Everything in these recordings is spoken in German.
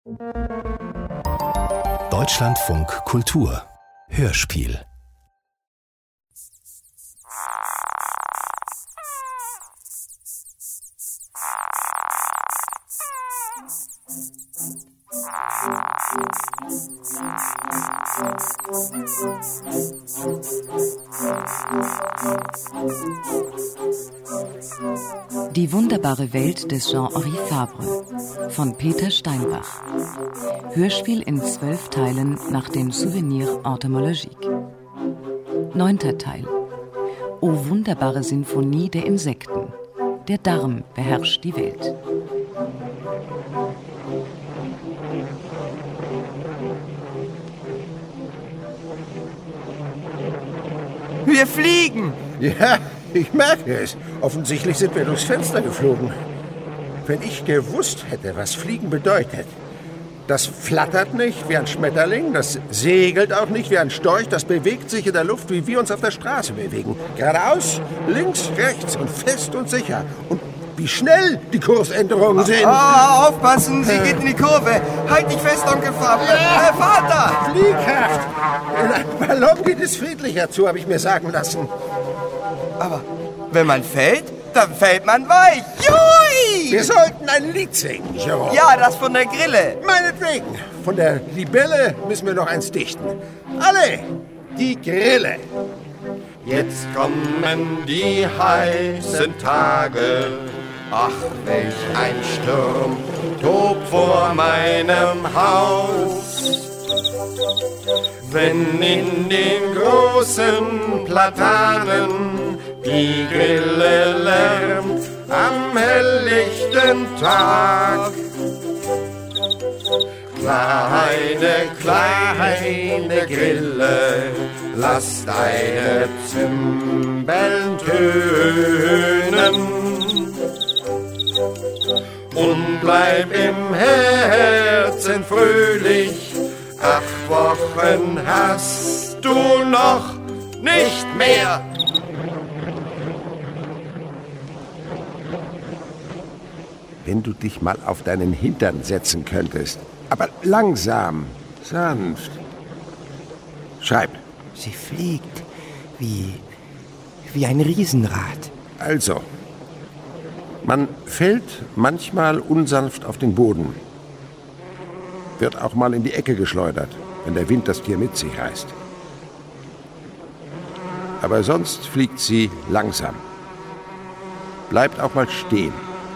Deutschlandfunk Kultur Hörspiel. Die wunderbare Welt des Jean-Henri Fabre von Peter Steinbach. Hörspiel in 12 Teilen nach dem Souvenir Entomologique. 9. Teil. O wunderbare Sinfonie der Insekten. Der Darm beherrscht die Welt. Wir fliegen! Ja, ich merke es. Offensichtlich sind wir durchs Fenster geflogen. Wenn ich gewusst hätte, was Fliegen bedeutet. Das flattert nicht wie ein Schmetterling, das segelt auch nicht wie ein Storch, das bewegt sich in der Luft, wie wir uns auf der Straße bewegen. Geradeaus, links, rechts und fest und sicher. Und wie schnell die Kursänderungen sind. Aufpassen, sie geht in die Kurve. Halt dich fest, Onkel Fabre. Vater! Fliehkraft! In einem Ballon geht es friedlicher zu, habe ich mir sagen lassen. Aber wenn man fällt, dann fällt man weich. Jui! Wir sollten ein Lied singen, Jerome. Ja, das von der Grille. Meinetwegen. Von der Libelle müssen wir noch eins dichten. Alle, die Grille. Jetzt kommen die heißen Tage. Ach, welch ein Sturm tobt vor meinem Haus. Wenn in den großen Platanen die Grille lärmt am helllichten Tag. Kleine Grille, lass deine Zimbeln tönen und bleib im Herzen fröhlich. 8 Wochen hast du noch nicht mehr. Wenn du dich mal auf deinen Hintern setzen könntest. Aber langsam, sanft. Schreib. Sie fliegt wie ein Riesenrad. Also, man fällt manchmal unsanft auf den Boden. Wird auch mal in die Ecke geschleudert, wenn der Wind das Tier mit sich reißt. Aber sonst fliegt sie langsam. Bleibt auch mal stehen.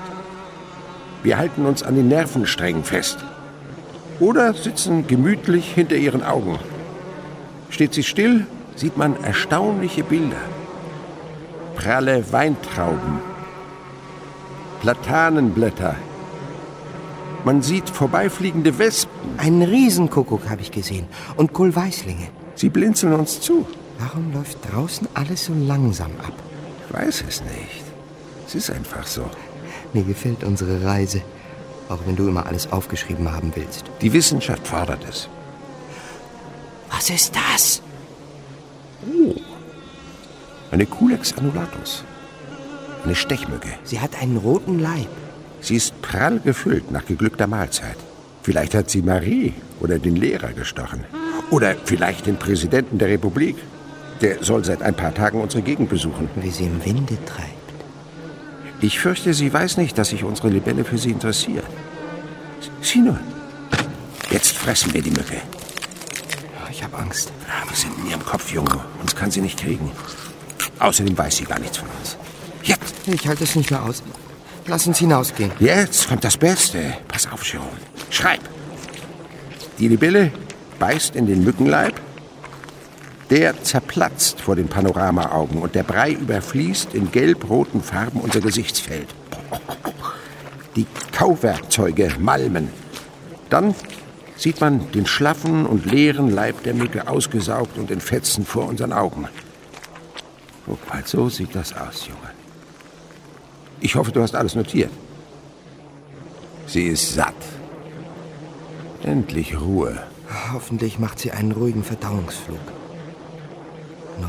Wir halten uns an den Nervensträngen fest. Oder sitzen gemütlich hinter ihren Augen. Steht sie still, sieht man erstaunliche Bilder. Pralle Weintrauben, Platanenblätter. Man sieht vorbeifliegende Wespen. Einen Riesenkuckuck habe ich gesehen und Kohlweißlinge. Sie blinzeln uns zu. Warum läuft draußen alles so langsam ab? Ich weiß es nicht. Es ist einfach so. Mir gefällt unsere Reise, auch wenn du immer alles aufgeschrieben haben willst. Die Wissenschaft fordert es. Was ist das? Oh, eine Culex annulatus. Eine Stechmücke. Sie hat einen roten Leib. Sie ist prall gefüllt nach geglückter Mahlzeit. Vielleicht hat sie Marie oder den Lehrer gestochen. Oder vielleicht den Präsidenten der Republik. Der soll seit ein paar Tagen unsere Gegend besuchen. Wie sie im Winde treibt. Ich fürchte, sie weiß nicht, dass sich unsere Libelle für sie interessiert. Sieh nur. Jetzt fressen wir die Mücke. Ich habe Angst. Wir sind in ihrem Kopf, Junge. Uns kann sie nicht kriegen. Außerdem weiß sie gar nichts von uns. Jetzt. Ich halte es nicht mehr aus. Lass uns hinausgehen. Jetzt kommt das Beste. Pass auf, Jerome. Schreib. Die Libelle beißt in den Mückenleib. Der zerplatzt vor den Panoramaaugen und der Brei überfließt in gelb-roten Farben unser Gesichtsfeld. Die Kauwerkzeuge malmen. Dann sieht man den schlaffen und leeren Leib der Mücke ausgesaugt und in Fetzen vor unseren Augen. Guck mal, so sieht das aus, Junge. Ich hoffe, du hast alles notiert. Sie ist satt. Endlich Ruhe. Hoffentlich macht sie einen ruhigen Verdauungsflug. Nur,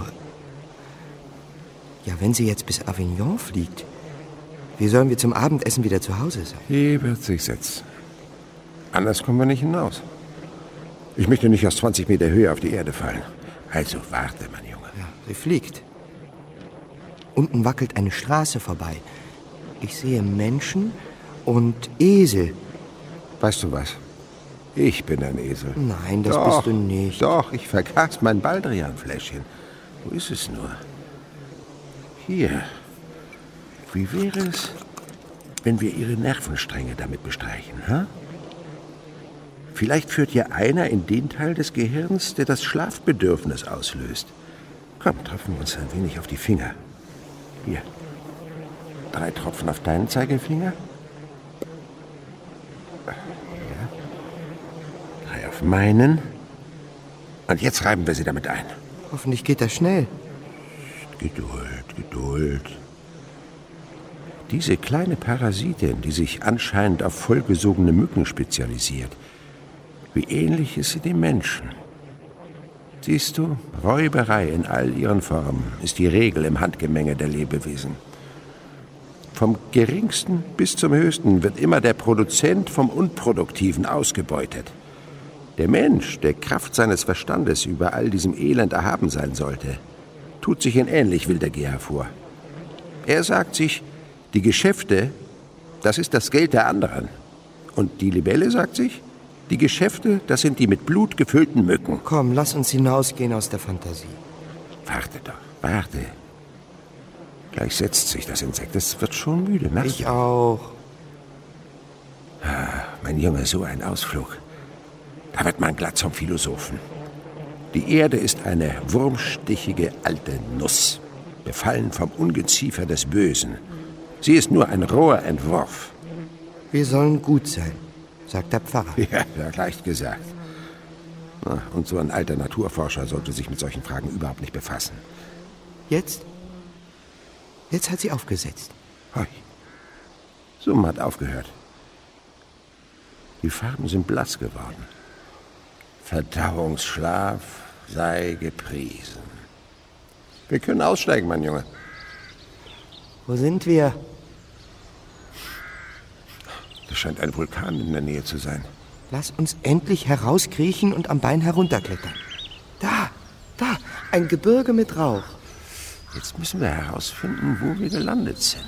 ja, wenn sie jetzt bis Avignon fliegt, wie sollen wir zum Abendessen wieder zu Hause sein? Die wird sich setzen. Anders kommen wir nicht hinaus. Ich möchte nicht aus 20 Meter Höhe auf die Erde fallen. Also warte, mein Junge. Ja, sie fliegt. Unten wackelt eine Straße vorbei. Ich sehe Menschen und Esel. Weißt du was? Ich bin ein Esel. Nein, das Doch, bist du nicht. Doch, ich vergaß mein Baldrian-Fläschchen. Wo ist es nur? Hier. Wie wäre es, wenn wir ihre Nervenstränge damit bestreichen, ha? Vielleicht führt ja einer in den Teil des Gehirns, der das Schlafbedürfnis auslöst. Komm, tropfen wir uns ein wenig auf die Finger. Hier. 3 Tropfen auf deinen Zeigefinger. Ja. 3 auf meinen. Und jetzt reiben wir sie damit ein. Hoffentlich geht das schnell. Geduld, Geduld. Diese kleine Parasitin, die sich anscheinend auf vollgesogene Mücken spezialisiert, wie ähnlich ist sie dem Menschen. Siehst du, Räuberei in all ihren Formen ist die Regel im Handgemenge der Lebewesen. Vom Geringsten bis zum Höchsten wird immer der Produzent vom Unproduktiven ausgebeutet. Der Mensch, der Kraft seines Verstandes über all diesem Elend erhaben sein sollte, tut sich in ähnlich wilder Gier hervor. Er sagt sich, die Geschäfte, das ist das Geld der anderen. Und die Libelle sagt sich, die Geschäfte, das sind die mit Blut gefüllten Mücken. Komm, lass uns hinausgehen aus der Fantasie. Warte doch, warte. Gleich setzt sich das Insekt, es wird schon müde. Merkst Ich du? auch. Ah, mein Junge, so ein Ausflug. Da wird man glatt zum Philosophen. Die Erde ist eine wurmstichige alte Nuss, befallen vom Ungeziefer des Bösen. Sie ist nur ein roher Entwurf. Wir sollen gut sein, sagt der Pfarrer. Ja, leicht gesagt. Na, und so ein alter Naturforscher sollte sich mit solchen Fragen überhaupt nicht befassen. Jetzt hat sie aufgesetzt. Hoi. Summen hat aufgehört. Die Farben sind blass geworden. Verdauungsschlaf sei gepriesen. Wir können aussteigen, mein Junge. Wo sind wir? Das scheint ein Vulkan in der Nähe zu sein. Lass uns endlich herauskriechen und am Bein herunterklettern. Da, ein Gebirge mit Rauch. Jetzt müssen wir herausfinden, wo wir gelandet sind.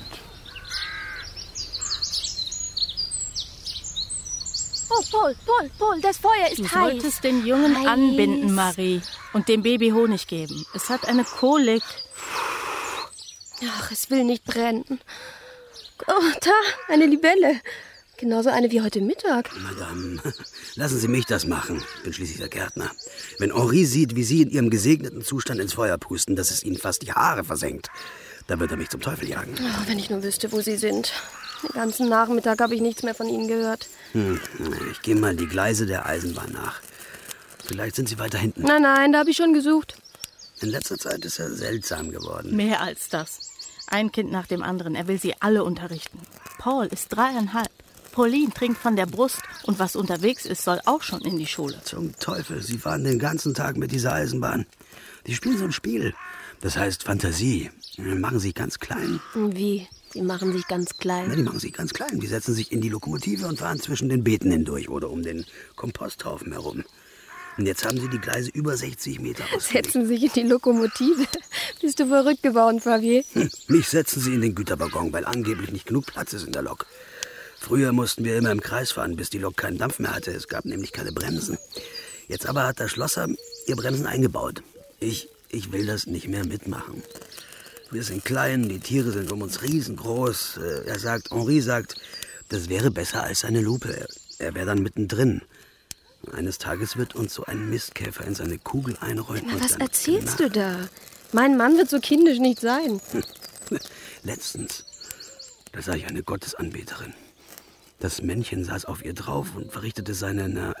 Oh, Paul, das Feuer ist Du heiß. solltest den Jungen Heiß. anbinden, Marie, und dem Baby Honig geben. Es hat eine Kolik. Ach, es will nicht brennen. Oh, da, eine Libelle. Genauso eine wie heute Mittag. Madame, lassen Sie mich das machen. Ich bin schließlich der Gärtner. Wenn Henri sieht, wie Sie in Ihrem gesegneten Zustand ins Feuer pusten, dass es Ihnen fast die Haare versenkt, dann wird er mich zum Teufel jagen. Ach, wenn ich nur wüsste, wo Sie sind. Den ganzen Nachmittag habe ich nichts mehr von Ihnen gehört. Ich gehe mal die Gleise der Eisenbahn nach. Vielleicht sind Sie weiter hinten. Nein, da habe ich schon gesucht. In letzter Zeit ist er seltsam geworden. Mehr als das. Ein Kind nach dem anderen. Er will sie alle unterrichten. Paul ist 3,5. Pauline trinkt von der Brust. Und was unterwegs ist, soll auch schon in die Schule. Zum Teufel, Sie fahren den ganzen Tag mit dieser Eisenbahn. Die spielen so ein Spiel. Das heißt Fantasie. Machen sich ganz klein. Wie? Sie machen sich ganz Na, klein. die machen sich ganz klein. Die setzen sich in die Lokomotive und fahren zwischen den Beeten hindurch oder um den Komposthaufen herum. Und jetzt haben sie die Gleise über 60 Meter ausgelegt. Setzen sich in die Lokomotive. Bist du verrückt geworden, Fabier? Mich setzen sie in den Güterwaggon, weil angeblich nicht genug Platz ist in der Lok. Früher mussten wir immer im Kreis fahren, bis die Lok keinen Dampf mehr hatte. Es gab nämlich keine Bremsen. Jetzt aber hat der Schlosser ihr Bremsen eingebaut. Ich will das nicht mehr mitmachen. Wir sind klein, die Tiere sind um uns riesengroß. Henri sagt, das wäre besser als eine Lupe. Er wäre dann mittendrin. Eines Tages wird uns so ein Mistkäfer in seine Kugel einrollen. Na, und was dann erzählst du da? Mein Mann wird so kindisch nicht sein. Letztens, da sah ich eine Gottesanbeterin. Das Männchen saß auf ihr drauf und verrichtete seine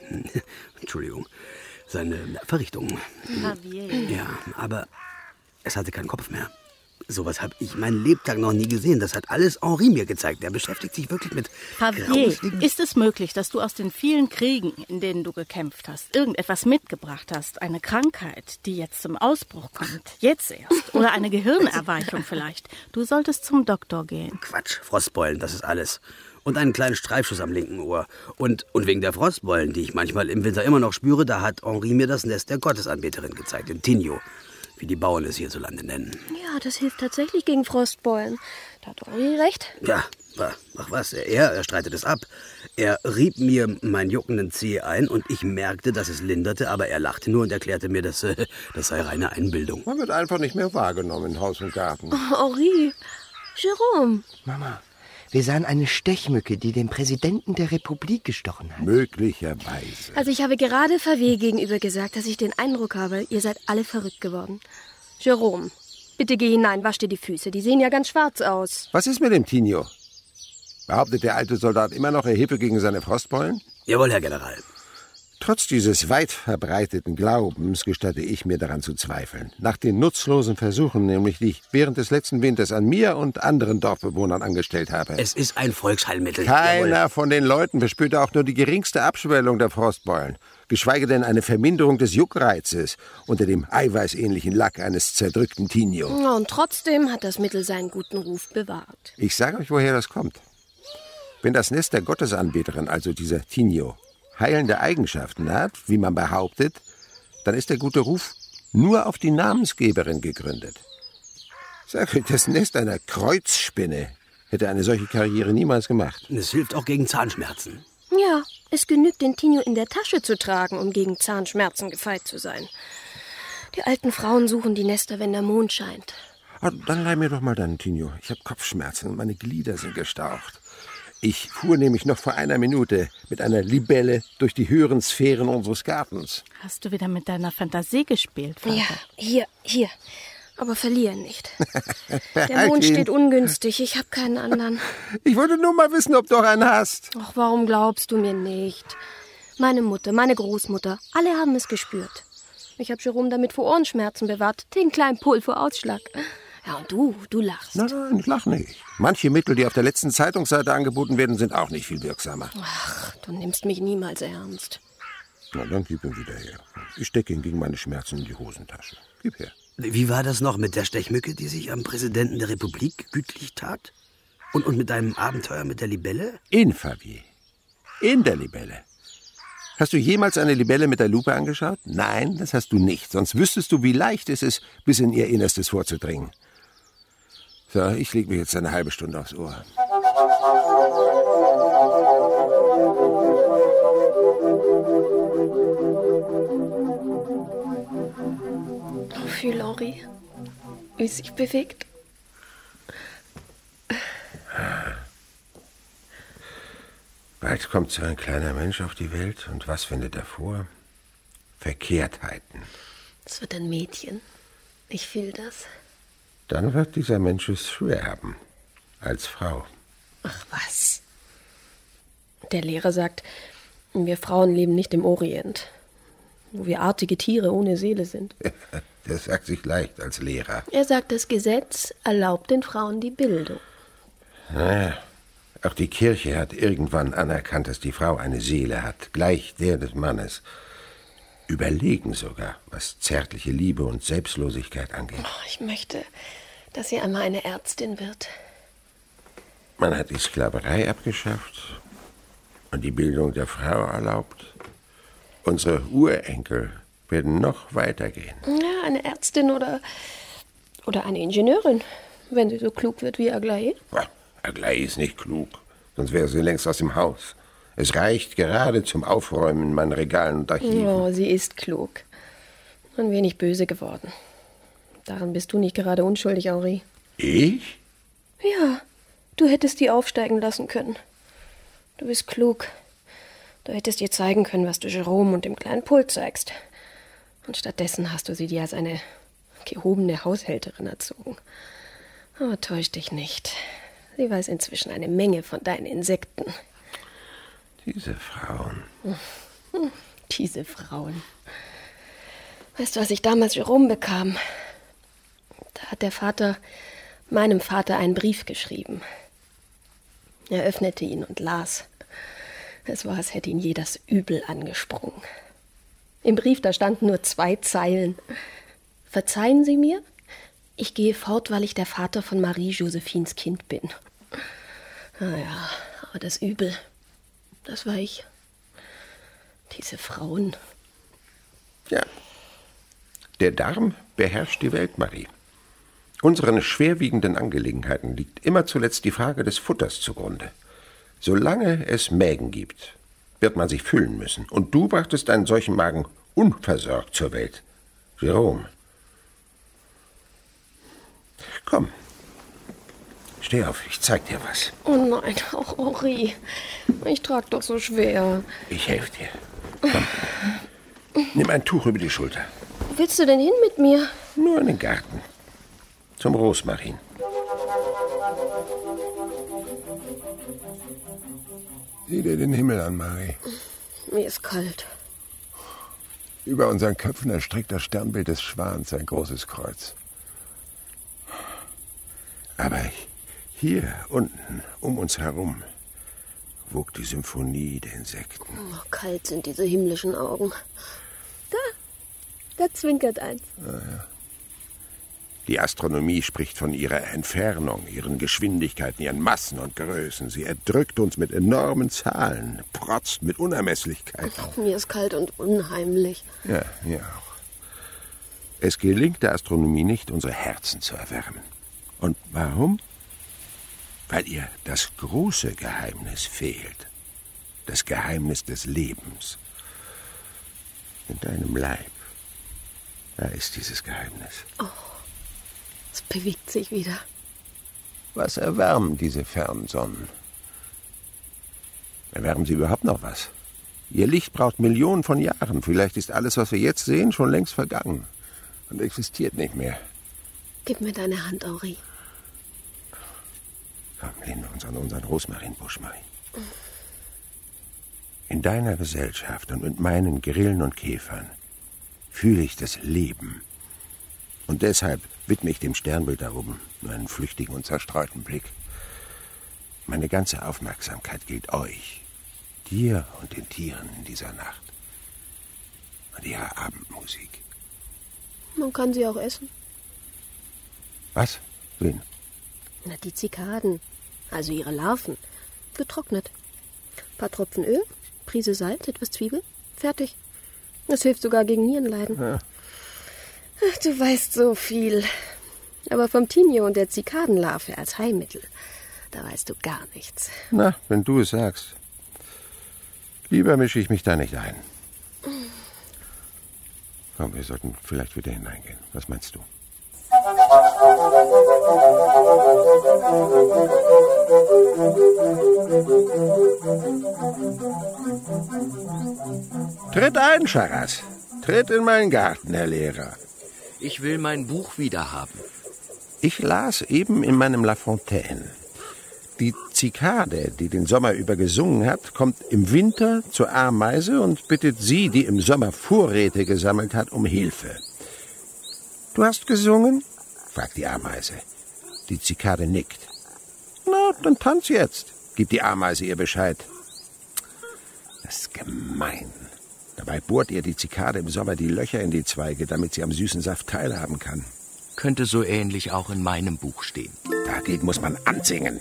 Verrichtungen. Javier. Ja, aber es hatte keinen Kopf mehr. Sowas habe ich meinen Lebtag noch nie gesehen. Das hat alles Henri mir gezeigt. Er beschäftigt sich wirklich mit Javier, grausligen... ist es möglich, dass du aus den vielen Kriegen, in denen du gekämpft hast, irgendetwas mitgebracht hast? Eine Krankheit, die jetzt zum Ausbruch kommt? Jetzt erst? Oder eine Gehirnerweichung vielleicht? Du solltest zum Doktor gehen. Quatsch, Frostbeulen, das ist alles. und einen kleinen Streifschuss am linken Ohr. Und wegen der Frostbeulen, die ich manchmal im Winter immer noch spüre, da hat Henri mir das Nest der Gottesanbeterin gezeigt, in Tigno, wie die Bauern es hierzulande nennen. Ja, das hilft tatsächlich gegen Frostbeulen. Da hat Henri recht. Ja, ach was, er streitet es ab. Er rieb mir meinen juckenden Zeh ein und ich merkte, dass es linderte, aber er lachte nur und erklärte mir, das sei reine Einbildung. Man wird einfach nicht mehr wahrgenommen in Haus und Garten. Oh, Henri, Jérôme. Mama, wir sahen eine Stechmücke, die den Präsidenten der Republik gestochen hat. Möglicherweise. Also ich habe gerade VW gegenüber gesagt, dass ich den Eindruck habe, ihr seid alle verrückt geworden. Jérôme, bitte geh hinein, wasch dir die Füße. Die sehen ja ganz schwarz aus. Was ist mit dem Tigno? Behauptet der alte Soldat immer noch, er hilfe gegen seine Frostbeulen? Jawohl, Herr General. Trotz dieses weit verbreiteten Glaubens gestatte ich mir daran zu zweifeln. Nach den nutzlosen Versuchen, nämlich die ich während des letzten Winters an mir und anderen Dorfbewohnern angestellt habe. Es ist ein Volksheilmittel. Keiner von den Leuten verspürte auch nur die geringste Abschwellung der Frostbeulen, geschweige denn eine Verminderung des Juckreizes unter dem eiweißähnlichen Lack eines zerdrückten Tigno. Und trotzdem hat das Mittel seinen guten Ruf bewahrt. Ich sage euch, woher das kommt. Wenn das Nest der Gottesanbeterin, also dieser Tigno, heilende Eigenschaften hat, wie man behauptet, dann ist der gute Ruf nur auf die Namensgeberin gegründet. Sag euch, das Nest einer Kreuzspinne hätte eine solche Karriere niemals gemacht. Es hilft auch gegen Zahnschmerzen. Ja, es genügt, den Tigno in der Tasche zu tragen, um gegen Zahnschmerzen gefeit zu sein. Die alten Frauen suchen die Nester, wenn der Mond scheint. Dann leih mir doch mal deinen Tigno. Ich habe Kopfschmerzen und meine Glieder sind gestaucht. Ich fuhr nämlich noch vor einer Minute mit einer Libelle durch die höheren Sphären unseres Gartens. Hast du wieder mit deiner Fantasie gespielt, Vater? Ja, hier. Aber verlieren nicht. Der Mond steht ungünstig. Ich habe keinen anderen. Ich wollte nur mal wissen, ob du auch einen hast. Ach, warum glaubst du mir nicht? Meine Mutter, meine Großmutter, alle haben es gespürt. Ich habe Jérôme damit vor Ohrenschmerzen bewahrt. Den kleinen Pulverausschlag. Ja, und du lachst. Nein, ich lach nicht. Manche Mittel, die auf der letzten Zeitungsseite angeboten werden, sind auch nicht viel wirksamer. Ach, du nimmst mich niemals ernst. Na, dann gib ihn wieder her. Ich stecke ihn gegen meine Schmerzen in die Hosentasche. Gib her. Wie war das noch mit der Stechmücke, die sich am Präsidenten der Republik gütlich tat? Und mit deinem Abenteuer mit der Libelle? In der Libelle. Hast du jemals eine Libelle mit der Lupe angeschaut? Nein, das hast du nicht. Sonst wüsstest du, wie leicht es ist, bis in ihr Innerstes vorzudringen. So, ich lege mich jetzt eine halbe Stunde aufs Ohr. Oh, fühl, Henri, wie es sich bewegt. Bald kommt so ein kleiner Mensch auf die Welt und was findet er vor? Verkehrtheiten. Es wird ein Mädchen. Ich fühl das. Dann wird dieser Mensch es schwer haben. Als Frau. Ach was. Der Lehrer sagt, wir Frauen leben nicht im Orient, wo wir artige Tiere ohne Seele sind. Das sagt sich leicht als Lehrer. Er sagt, das Gesetz erlaubt den Frauen die Bildung. Naja, auch die Kirche hat irgendwann anerkannt, dass die Frau eine Seele hat, gleich der des Mannes. Überlegen sogar, was zärtliche Liebe und Selbstlosigkeit angeht. Oh, ich möchte, dass sie einmal eine Ärztin wird. Man hat die Sklaverei abgeschafft und die Bildung der Frau erlaubt. Unsere Urenkel werden noch weitergehen. Ja, eine Ärztin oder eine Ingenieurin, wenn sie so klug wird wie Aglaé. Aglaé ist nicht klug, sonst wäre sie längst aus dem Haus. Es reicht gerade zum Aufräumen in meinen Regalen und Archiven. Oh, sie ist klug. Ein wenig böse geworden. Daran bist du nicht gerade unschuldig, Henri. Ich? Ja, du hättest die aufsteigen lassen können. Du bist klug. Du hättest ihr zeigen können, was du Jérôme und dem kleinen Paul zeigst. Und stattdessen hast du sie dir als eine gehobene Haushälterin erzogen. Aber täusch dich nicht. Sie weiß inzwischen eine Menge von deinen Insekten. Diese Frauen. Diese Frauen. Weißt du, als ich damals Jérôme bekam, da hat der Vater meinem Vater einen Brief geschrieben. Er öffnete ihn und las. Es war, als hätte ihn je das Übel angesprungen. Im Brief, da standen nur 2 Zeilen. Verzeihen Sie mir, ich gehe fort, weil ich der Vater von Marie-Josephines Kind bin. Naja, Aber das Übel, das war ich. Diese Frauen. Ja, der Darm beherrscht die Welt, Marie. Unseren schwerwiegenden Angelegenheiten liegt immer zuletzt die Frage des Futters zugrunde. Solange es Mägen gibt, wird man sich füllen müssen. Und du brachtest einen solchen Magen unversorgt zur Welt. Jérôme. Komm, steh auf, ich zeig dir was. Oh nein, auch Henri. Ich trag doch so schwer. Ich helfe dir. Komm, nimm ein Tuch über die Schulter. Wo willst du denn hin mit mir? Nur in den Garten. Zum Rosmarin. Sieh dir den Himmel an, Marie. Mir ist kalt. Über unseren Köpfen erstreckt das Sternbild des Schwans ein großes Kreuz. Aber hier unten, um uns herum, wogt die Symphonie der Insekten. Oh, kalt sind diese himmlischen Augen. Da zwinkert eins. Ja. Die Astronomie spricht von ihrer Entfernung, ihren Geschwindigkeiten, ihren Massen und Größen. Sie erdrückt uns mit enormen Zahlen, protzt mit Unermesslichkeiten. Mir ist kalt und unheimlich. Ja, mir auch. Es gelingt der Astronomie nicht, unsere Herzen zu erwärmen. Und warum? Weil ihr das große Geheimnis fehlt. Das Geheimnis des Lebens. In deinem Leib, da ist dieses Geheimnis. Oh, es bewegt sich wieder. Was erwärmen diese fernen Sonnen? Erwärmen sie überhaupt noch was? Ihr Licht braucht Millionen von Jahren. Vielleicht ist alles, was wir jetzt sehen, schon längst vergangen und existiert nicht mehr. Gib mir deine Hand, Henri. Komm, lehnen wir uns an unseren Rosmarinbusch, Marie. In deiner Gesellschaft und mit meinen Grillen und Käfern fühle ich das Leben. Und deshalb widme ich dem Sternbild da oben nur einen flüchtigen und zerstreuten Blick. Meine ganze Aufmerksamkeit gilt euch, dir und den Tieren in dieser Nacht und ihrer Abendmusik. Man kann sie auch essen. Was? Wen? Na, die Zikaden, also ihre Larven, getrocknet. Ein paar Tropfen Öl, Prise Salz, etwas Zwiebel, fertig. Das hilft sogar gegen Nierenleiden. Ja. Ach, du weißt so viel. Aber vom Thymian und der Zikadenlarve als Heilmittel, da weißt du gar nichts. Na, wenn du es sagst. Lieber mische ich mich da nicht ein. Komm, wir sollten vielleicht wieder hineingehen. Was meinst du? Tritt ein, Charras. Tritt in meinen Garten, Herr Lehrer. Ich will mein Buch wiederhaben. Ich las eben in meinem La Fontaine. Die Zikade, die den Sommer über gesungen hat, kommt im Winter zur Ameise und bittet sie, die im Sommer Vorräte gesammelt hat, um Hilfe. Du hast gesungen? Fragt die Ameise. Die Zikade nickt. Na, dann tanz jetzt, gibt die Ameise ihr Bescheid. Das ist gemein. Dabei bohrt ihr die Zikade im Sommer die Löcher in die Zweige, damit sie am süßen Saft teilhaben kann. Könnte so ähnlich auch in meinem Buch stehen. Dagegen muss man ansingen.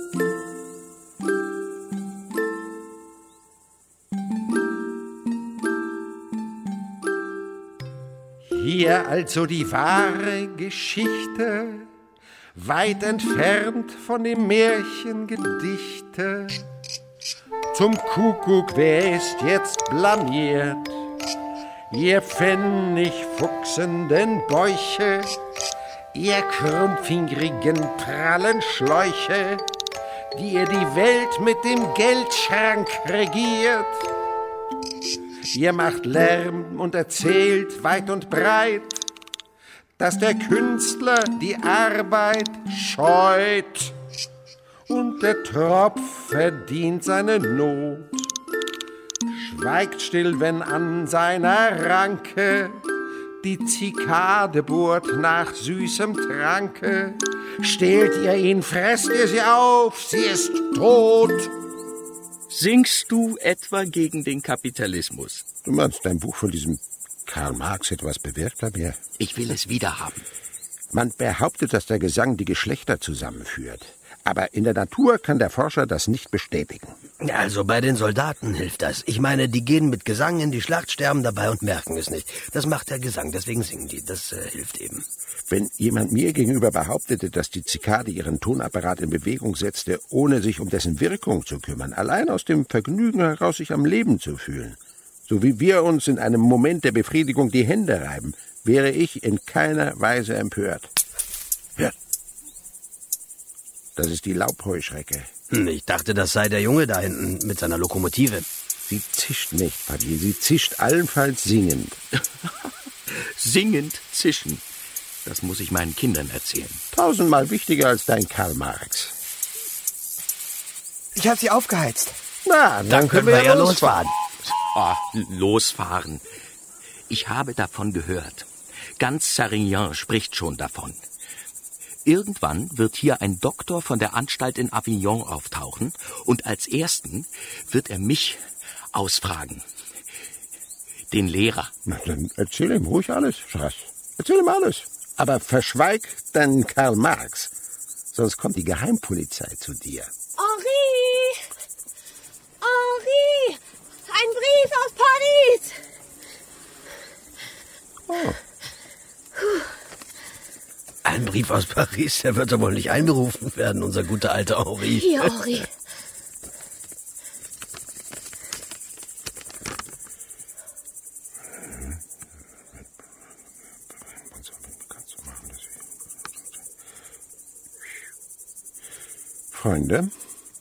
Hier also die wahre Geschichte, weit entfernt von dem Märchengedichte. Zum Kuckuck, wer ist jetzt blamiert? Ihr pfennigfuchsenden Bäuche, ihr krummfingrigen prallen Schläuche, die ihr die Welt mit dem Geldschrank regiert. Ihr macht Lärm und erzählt weit und breit, dass der Künstler die Arbeit scheut und der Tropf verdient seine Not. Schweigt still, wenn an seiner Ranke die Zikade bohrt nach süßem Tranke. Stehlt ihr ihn, fresst ihr sie auf, sie ist tot. Singst du etwa gegen den Kapitalismus? Du meinst, dein Buch von diesem Karl Marx etwas bewirkt bei mir? Ich will es wiederhaben. Man behauptet, dass der Gesang die Geschlechter zusammenführt. Aber in der Natur kann der Forscher das nicht bestätigen. Also bei den Soldaten hilft das. Ich meine, die gehen mit Gesang in die Schlacht, sterben dabei und merken es nicht. Das macht der Gesang, deswegen singen die. Das hilft eben. Wenn jemand mir gegenüber behauptete, dass die Zikade ihren Tonapparat in Bewegung setzte, ohne sich um dessen Wirkung zu kümmern, allein aus dem Vergnügen heraus sich am Leben zu fühlen, so wie wir uns in einem Moment der Befriedigung die Hände reiben, wäre ich in keiner Weise empört. Hört! Das ist die Laubheuschrecke. Ich dachte, das sei der Junge da hinten mit seiner Lokomotive. Sie zischt nicht, Papier. Sie zischt allenfalls singend. Singend zischen. Das muss ich meinen Kindern erzählen. 1000-mal wichtiger als dein Karl Marx. Ich habe sie aufgeheizt. Na, dann können wir ja losfahren. Losfahren. Ich habe davon gehört. Ganz Sarignan spricht schon davon. Irgendwann wird hier ein Doktor von der Anstalt in Avignon auftauchen und als Ersten wird er mich ausfragen. Den Lehrer. Na, dann erzähl ihm ruhig alles, Schatz. Erzähl ihm alles. Aber verschweig deinen Karl Marx. Sonst kommt die Geheimpolizei zu dir. Henri! Henri! Ein Brief aus Paris! Oh. Ein Brief aus Paris, der wird doch wohl nicht einberufen werden, unser guter alter Henri. Hier, Henri. Freunde,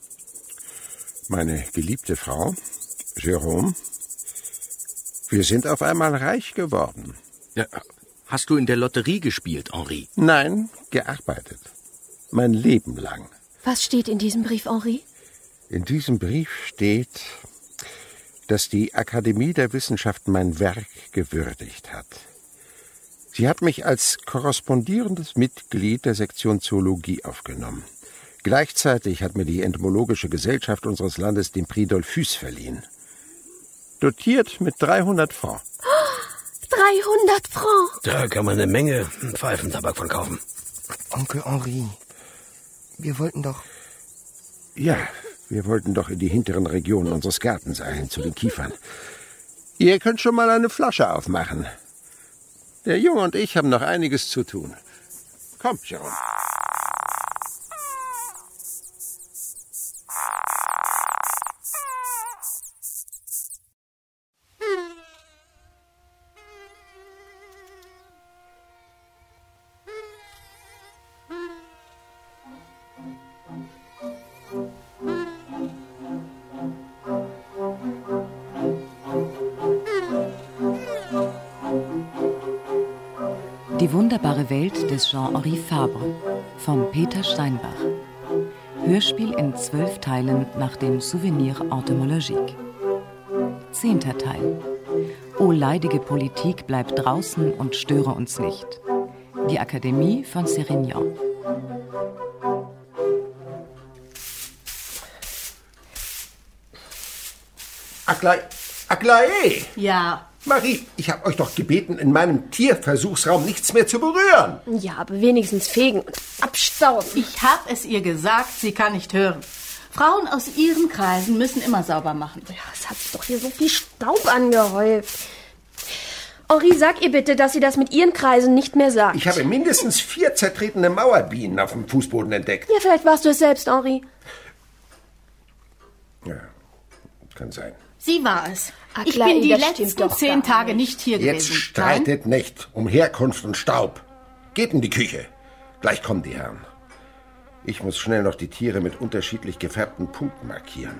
meine geliebte Frau, Jérôme, wir sind auf einmal reich geworden. Ja, hast du in der Lotterie gespielt, Henri? Nein, gearbeitet. Mein Leben lang. Was steht in diesem Brief, Henri? In diesem Brief steht, dass die Akademie der Wissenschaften mein Werk gewürdigt hat. Sie hat mich als korrespondierendes Mitglied der Sektion Zoologie aufgenommen. Gleichzeitig hat mir die Entomologische Gesellschaft unseres Landes den Prix Dollfus verliehen. Dotiert mit 300 Francs. 300 Francs? Da kann man eine Menge Pfeifentabak von kaufen. Onkel Henri, wir wollten doch... Ja, wir wollten doch in die hinteren Regionen unseres Gartens eilen, zu den Kiefern. Ihr könnt schon mal eine Flasche aufmachen. Der Junge und ich haben noch einiges zu tun. Kommt, Jérôme. Die wunderbare Welt des Jean-Henri Fabre von Peter Steinbach. Hörspiel in 12 Teilen nach dem Souvenir Entomologique. 10. Teil. O leidige Politik, bleib draußen und störe uns nicht. Die Akademie von Sérignan. Aglaé! Ja. Marie, ich habe euch doch gebeten, in meinem Tierversuchsraum nichts mehr zu berühren. Ja, aber wenigstens fegen und abstauben. Ich habe es ihr gesagt, sie kann nicht hören. Frauen aus ihren Kreisen müssen immer sauber machen. Ja, es hat sich doch hier so viel Staub angehäuft. Henri, sag ihr bitte, dass sie das mit ihren Kreisen nicht mehr sagt. Ich habe mindestens 4 zertretene Mauerbienen auf dem Fußboden entdeckt. Ja, vielleicht warst du es selbst, Henri. Ja, kann sein. Sie war es. Ich Aglaé, bin die das stimmt letzten doch 10 gar Tage nicht hier Jetzt gewesen. streitet nicht um Herkunft und Staub. Geht in die Küche. Gleich kommen die Herren. Ich muss schnell noch die Tiere mit unterschiedlich gefärbten Punkten markieren.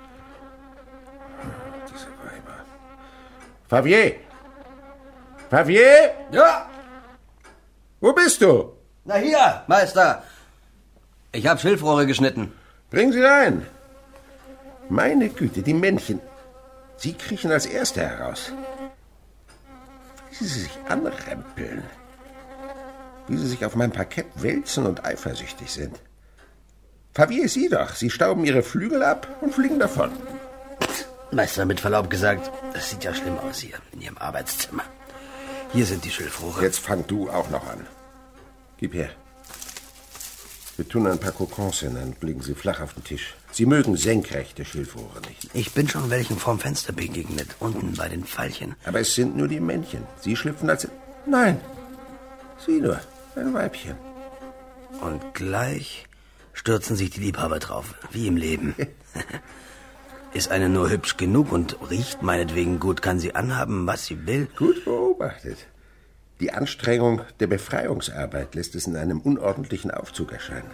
Diese Weiber. Favier! Favier? Ja? Wo bist du? Na hier, Meister. Ich hab Schilfrohre geschnitten. Bring sie rein. Meine Güte, die Männchen. Sie kriechen als Erste heraus. Wie sie sich anrempeln. Wie sie sich auf meinem Parkett wälzen und eifersüchtig sind. Favier, sieh doch. Sie stauben ihre Flügel ab und fliegen davon. Meister, mit Verlaub gesagt, das sieht ja schlimm aus hier in Ihrem Arbeitszimmer. Hier sind die Schilfrohre. Jetzt fang du auch noch an. Gib her. Wir tun ein paar Kokons hin, dann liegen sie flach auf den Tisch. Sie mögen senkrechte Schilfrohre nicht. Ich bin schon welchen vorm Fenster begegnet, unten bei den Veilchen. Aber es sind nur die Männchen. Sie schlüpfen als... Nein, sieh nur, ein Weibchen. Und gleich stürzen sich die Liebhaber drauf, wie im Leben. Ist eine nur hübsch genug und riecht meinetwegen gut, kann sie anhaben, was sie will. Gut beobachtet. Die Anstrengung der Befreiungsarbeit lässt es in einem unordentlichen Aufzug erscheinen.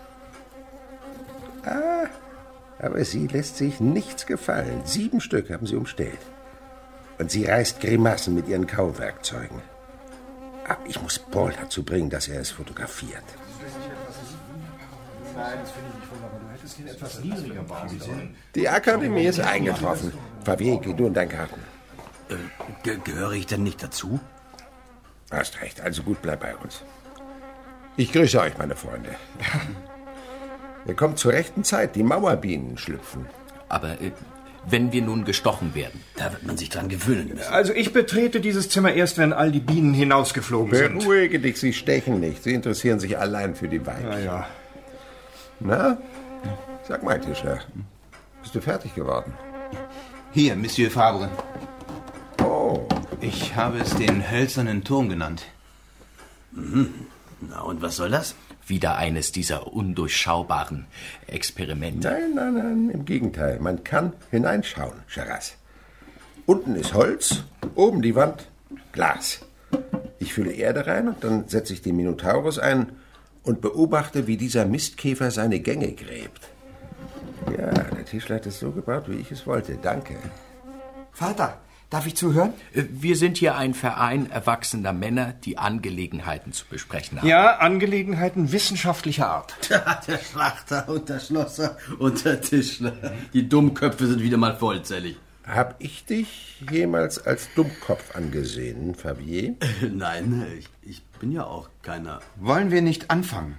Ah, aber sie lässt sich nichts gefallen. 7 Stück haben sie umstellt. Und sie reißt Grimassen mit ihren Kauwerkzeugen. Aber ich muss Paul dazu bringen, dass er es fotografiert. Die Akademie ist eingetroffen. Fabier, geh du in deinen Garten. Gehöre ich denn nicht dazu? Hast recht, also gut, bleib bei uns. Ich grüße euch, meine Freunde. Ihr kommt zur rechten Zeit, die Mauerbienen schlüpfen. Aber wenn wir nun gestochen werden? Da wird man sich dran gewöhnen müssen. Also ich betrete dieses Zimmer erst, wenn all die Bienen hinausgeflogen sind. Beruhige dich, sie stechen nicht. Sie interessieren sich allein für die Weibchen. Ja, ja. Na, sag mal, Tischler, bist du fertig geworden? Hier, Monsieur Fabre. Oh. Ich habe es den hölzernen Turm genannt. Mhm. Na, und was soll das? Wieder eines dieser undurchschaubaren Experimente. Nein, im Gegenteil. Man kann hineinschauen, Charras. Unten ist Holz, oben die Wand, Glas. Ich fülle Erde rein und dann setze ich den Minotaurus ein und beobachte, wie dieser Mistkäfer seine Gänge gräbt. Ja, der Tischler hat es so gebaut, wie ich es wollte. Danke. Vater, darf ich zuhören? Wir sind hier ein Verein erwachsener Männer, die Angelegenheiten zu besprechen haben. Ja, Angelegenheiten wissenschaftlicher Art. Der Schlachter und der Schlosser und der Tischler. Die Dummköpfe sind wieder mal vollzählig. Hab ich dich jemals als Dummkopf angesehen, Fabier? Nein, ich bin ja auch keiner. Wollen wir nicht anfangen?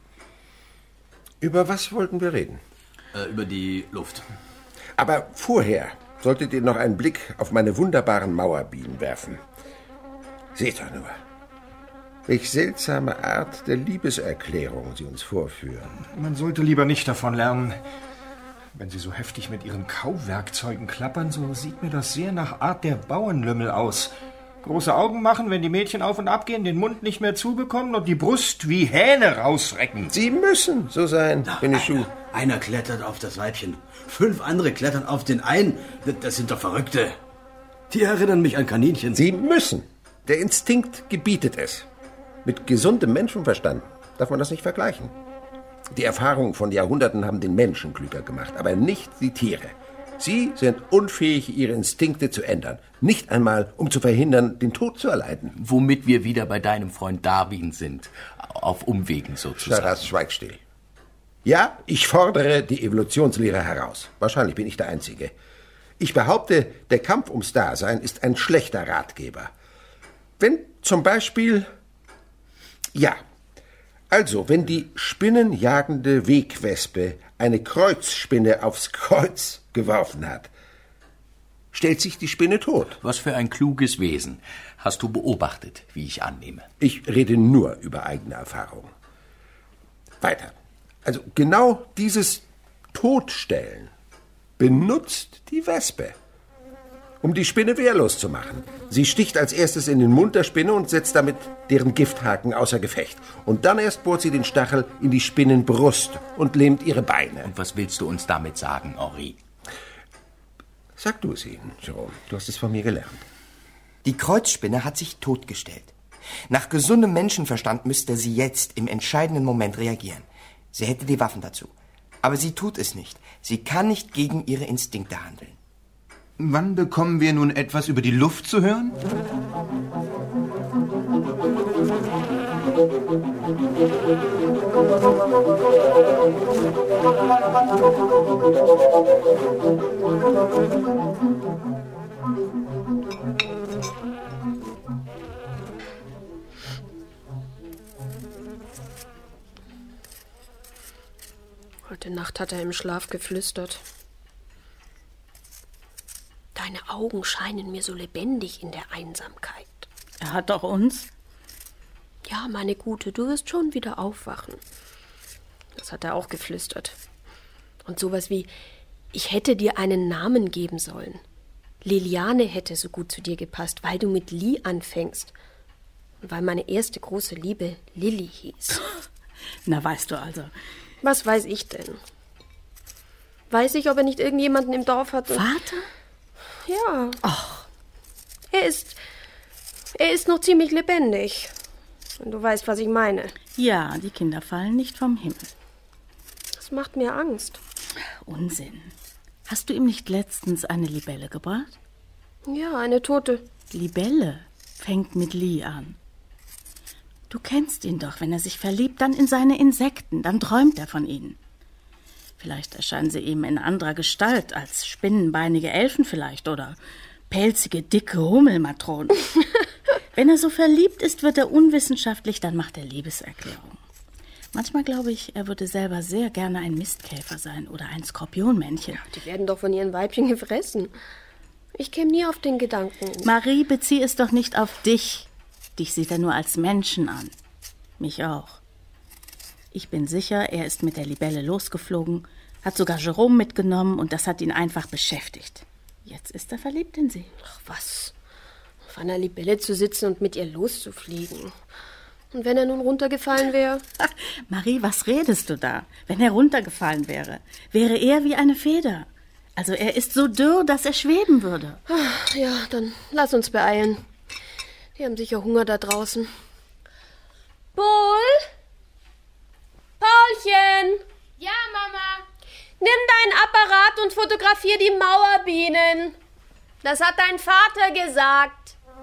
Über was wollten wir reden? Über die Luft. Aber vorher solltet ihr noch einen Blick auf meine wunderbaren Mauerbienen werfen. Seht doch nur, welch seltsame Art der Liebeserklärung sie uns vorführen. Man sollte lieber nicht davon lernen. Wenn sie so heftig mit ihren Kauwerkzeugen klappern, so sieht mir das sehr nach Art der Bauernlümmel aus. Große Augen machen, wenn die Mädchen auf und ab gehen, den Mund nicht mehr zubekommen und die Brust wie Hähne rausrecken. Sie müssen so sein, Benichou. Einer klettert auf das Weibchen, 5 andere klettern auf den einen. Das sind doch Verrückte. Die erinnern mich an Kaninchen. Sie müssen. Der Instinkt gebietet es. Mit gesundem Menschenverstand darf man das nicht vergleichen. Die Erfahrungen von Jahrhunderten haben den Menschen klüger gemacht, aber nicht die Tiere. Sie sind unfähig, ihre Instinkte zu ändern. Nicht einmal, um zu verhindern, den Tod zu erleiden. Womit wir wieder bei deinem Freund Darwin sind. Auf Umwegen sozusagen. Charras, schweig still. Ja, ich fordere die Evolutionslehre heraus. Wahrscheinlich bin ich der Einzige. Ich behaupte, der Kampf ums Dasein ist ein schlechter Ratgeber. Wenn zum Beispiel... Ja, also, wenn die spinnenjagende Wegwespe eine Kreuzspinne aufs Kreuz geworfen hat, stellt sich die Spinne tot. Was für ein kluges Wesen. Hast du beobachtet, wie ich annehme. Ich rede nur über eigene Erfahrung. Weiter. Also genau dieses Totstellen benutzt die Wespe, um die Spinne wehrlos zu machen. Sie sticht als erstes in den Mund der Spinne und setzt damit deren Gifthaken außer Gefecht. Und dann erst bohrt sie den Stachel in die Spinnenbrust und lähmt ihre Beine. Und was willst du uns damit sagen, Henri? Sag du es ihnen, Jerome. Du hast es von mir gelernt. Die Kreuzspinne hat sich totgestellt. Nach gesundem Menschenverstand müsste sie jetzt im entscheidenden Moment reagieren. Sie hätte die Waffen dazu. Aber sie tut es nicht. Sie kann nicht gegen ihre Instinkte handeln. Wann bekommen wir nun etwas über die Luft zu hören? Heute Nacht hat er im Schlaf geflüstert. Deine Augen scheinen mir so lebendig in der Einsamkeit. Er hat doch uns. Ja, meine Gute, du wirst schon wieder aufwachen. Das hat er auch geflüstert. Und sowas wie, ich hätte dir einen Namen geben sollen. Liliane hätte so gut zu dir gepasst, weil du mit Li anfängst. Und weil meine erste große Liebe Lilli hieß. Na, weißt du also. Was weiß ich denn? Weiß ich, ob er nicht irgendjemanden im Dorf hat? Vater? Ja. Ach. Er ist noch ziemlich lebendig. Und du weißt, was ich meine. Ja, die Kinder fallen nicht vom Himmel. Das macht mir Angst. Unsinn. Hast du ihm nicht letztens eine Libelle gebracht? Ja, eine tote. Libelle fängt mit Li an. Du kennst ihn doch. Wenn er sich verliebt, dann in seine Insekten. Dann träumt er von ihnen. Vielleicht erscheinen sie ihm in anderer Gestalt, als spinnenbeinige Elfen vielleicht oder pelzige, dicke Hummelmatronen. Wenn er so verliebt ist, wird er unwissenschaftlich, dann macht er Liebeserklärungen. Manchmal glaube ich, er würde selber sehr gerne ein Mistkäfer sein oder ein Skorpionmännchen. Ja, die werden doch von ihren Weibchen gefressen. Ich käme nie auf den Gedanken. Marie, bezieh es doch nicht auf dich. Dich sieht er nur als Menschen an. Mich auch. Ich bin sicher, er ist mit der Libelle losgeflogen, hat sogar Jerome mitgenommen und das hat ihn einfach beschäftigt. Jetzt ist er verliebt in sie. Ach was, auf einer Libelle zu sitzen und mit ihr loszufliegen. Und wenn er nun runtergefallen wäre? Marie, was redest du da? Wenn er runtergefallen wäre, wäre er wie eine Feder. Also er ist so dürr, dass er schweben würde. Ach, ja, dann lass uns beeilen. Die haben sicher Hunger da draußen. Paul? Paulchen! Ja, Mama? Nimm deinen Apparat und fotografier die Mauerbienen. Das hat dein Vater gesagt.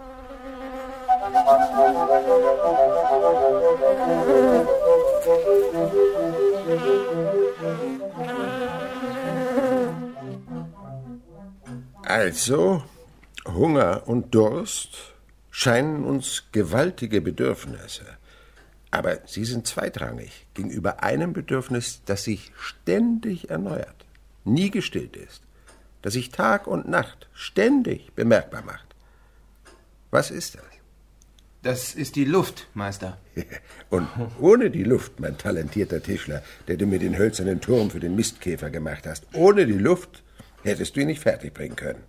Also, Hunger und Durst scheinen uns gewaltige Bedürfnisse. Aber sie sind zweitrangig gegenüber einem Bedürfnis, das sich ständig erneuert, nie gestillt ist, das sich Tag und Nacht ständig bemerkbar macht. Was ist das? Das ist die Luft, Meister. Und ohne die Luft, mein talentierter Tischler, der du mir den hölzernen Turm für den Mistkäfer gemacht hast, ohne die Luft hättest du ihn nicht fertigbringen können.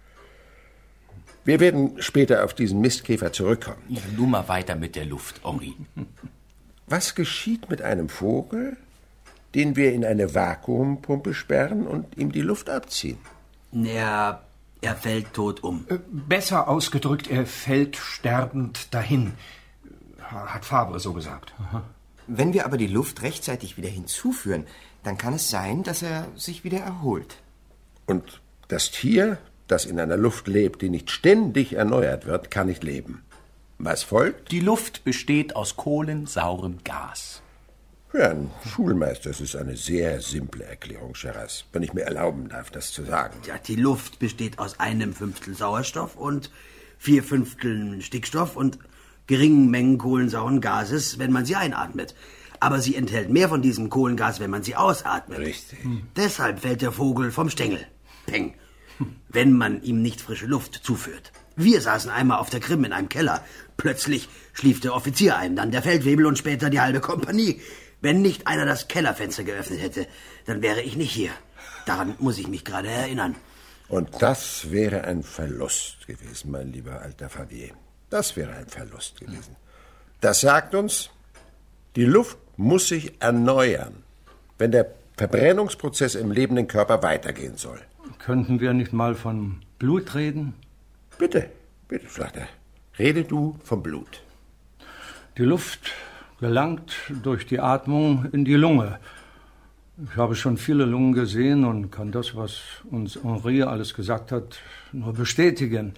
Wir werden später auf diesen Mistkäfer zurückkommen. Ja, nun mal weiter mit der Luft, Henri. Was geschieht mit einem Vogel, den wir in eine Vakuumpumpe sperren und ihm die Luft abziehen? Er fällt tot um. Besser ausgedrückt, er fällt sterbend dahin, hat Fabre so gesagt. Aha. Wenn wir aber die Luft rechtzeitig wieder hinzuführen, dann kann es sein, dass er sich wieder erholt. Und das Tier, das in einer Luft lebt, die nicht ständig erneuert wird, kann nicht leben. Was folgt? Die Luft besteht aus kohlensaurem Gas. Herrn Schulmeister, das ist eine sehr simple Erklärung, Scheras, wenn ich mir erlauben darf, das zu sagen. Ja, die Luft besteht aus 1/5 Sauerstoff und 4/5 Stickstoff und geringen Mengen kohlensauren Gases, wenn man sie einatmet. Aber sie enthält mehr von diesem Kohlengas, wenn man sie ausatmet. Richtig. Deshalb fällt der Vogel vom Stängel. Peng. Wenn man ihm nicht frische Luft zuführt. Wir saßen einmal auf der Krim in einem Keller. Plötzlich schlief der Offizier ein, dann der Feldwebel und später die halbe Kompanie. Wenn nicht einer das Kellerfenster geöffnet hätte, dann wäre ich nicht hier. Daran muss ich mich gerade erinnern. Und das wäre ein Verlust gewesen, mein lieber alter Favier. Das wäre ein Verlust gewesen. Das sagt uns, die Luft muss sich erneuern, wenn der Verbrennungsprozess im lebenden Körper weitergehen soll. Könnten wir nicht mal von Blut reden? Bitte, bitte, sagt er. Rede du vom Blut. Die Luft gelangt durch die Atmung in die Lunge. Ich habe schon viele Lungen gesehen und kann das, was uns Henri alles gesagt hat, nur bestätigen.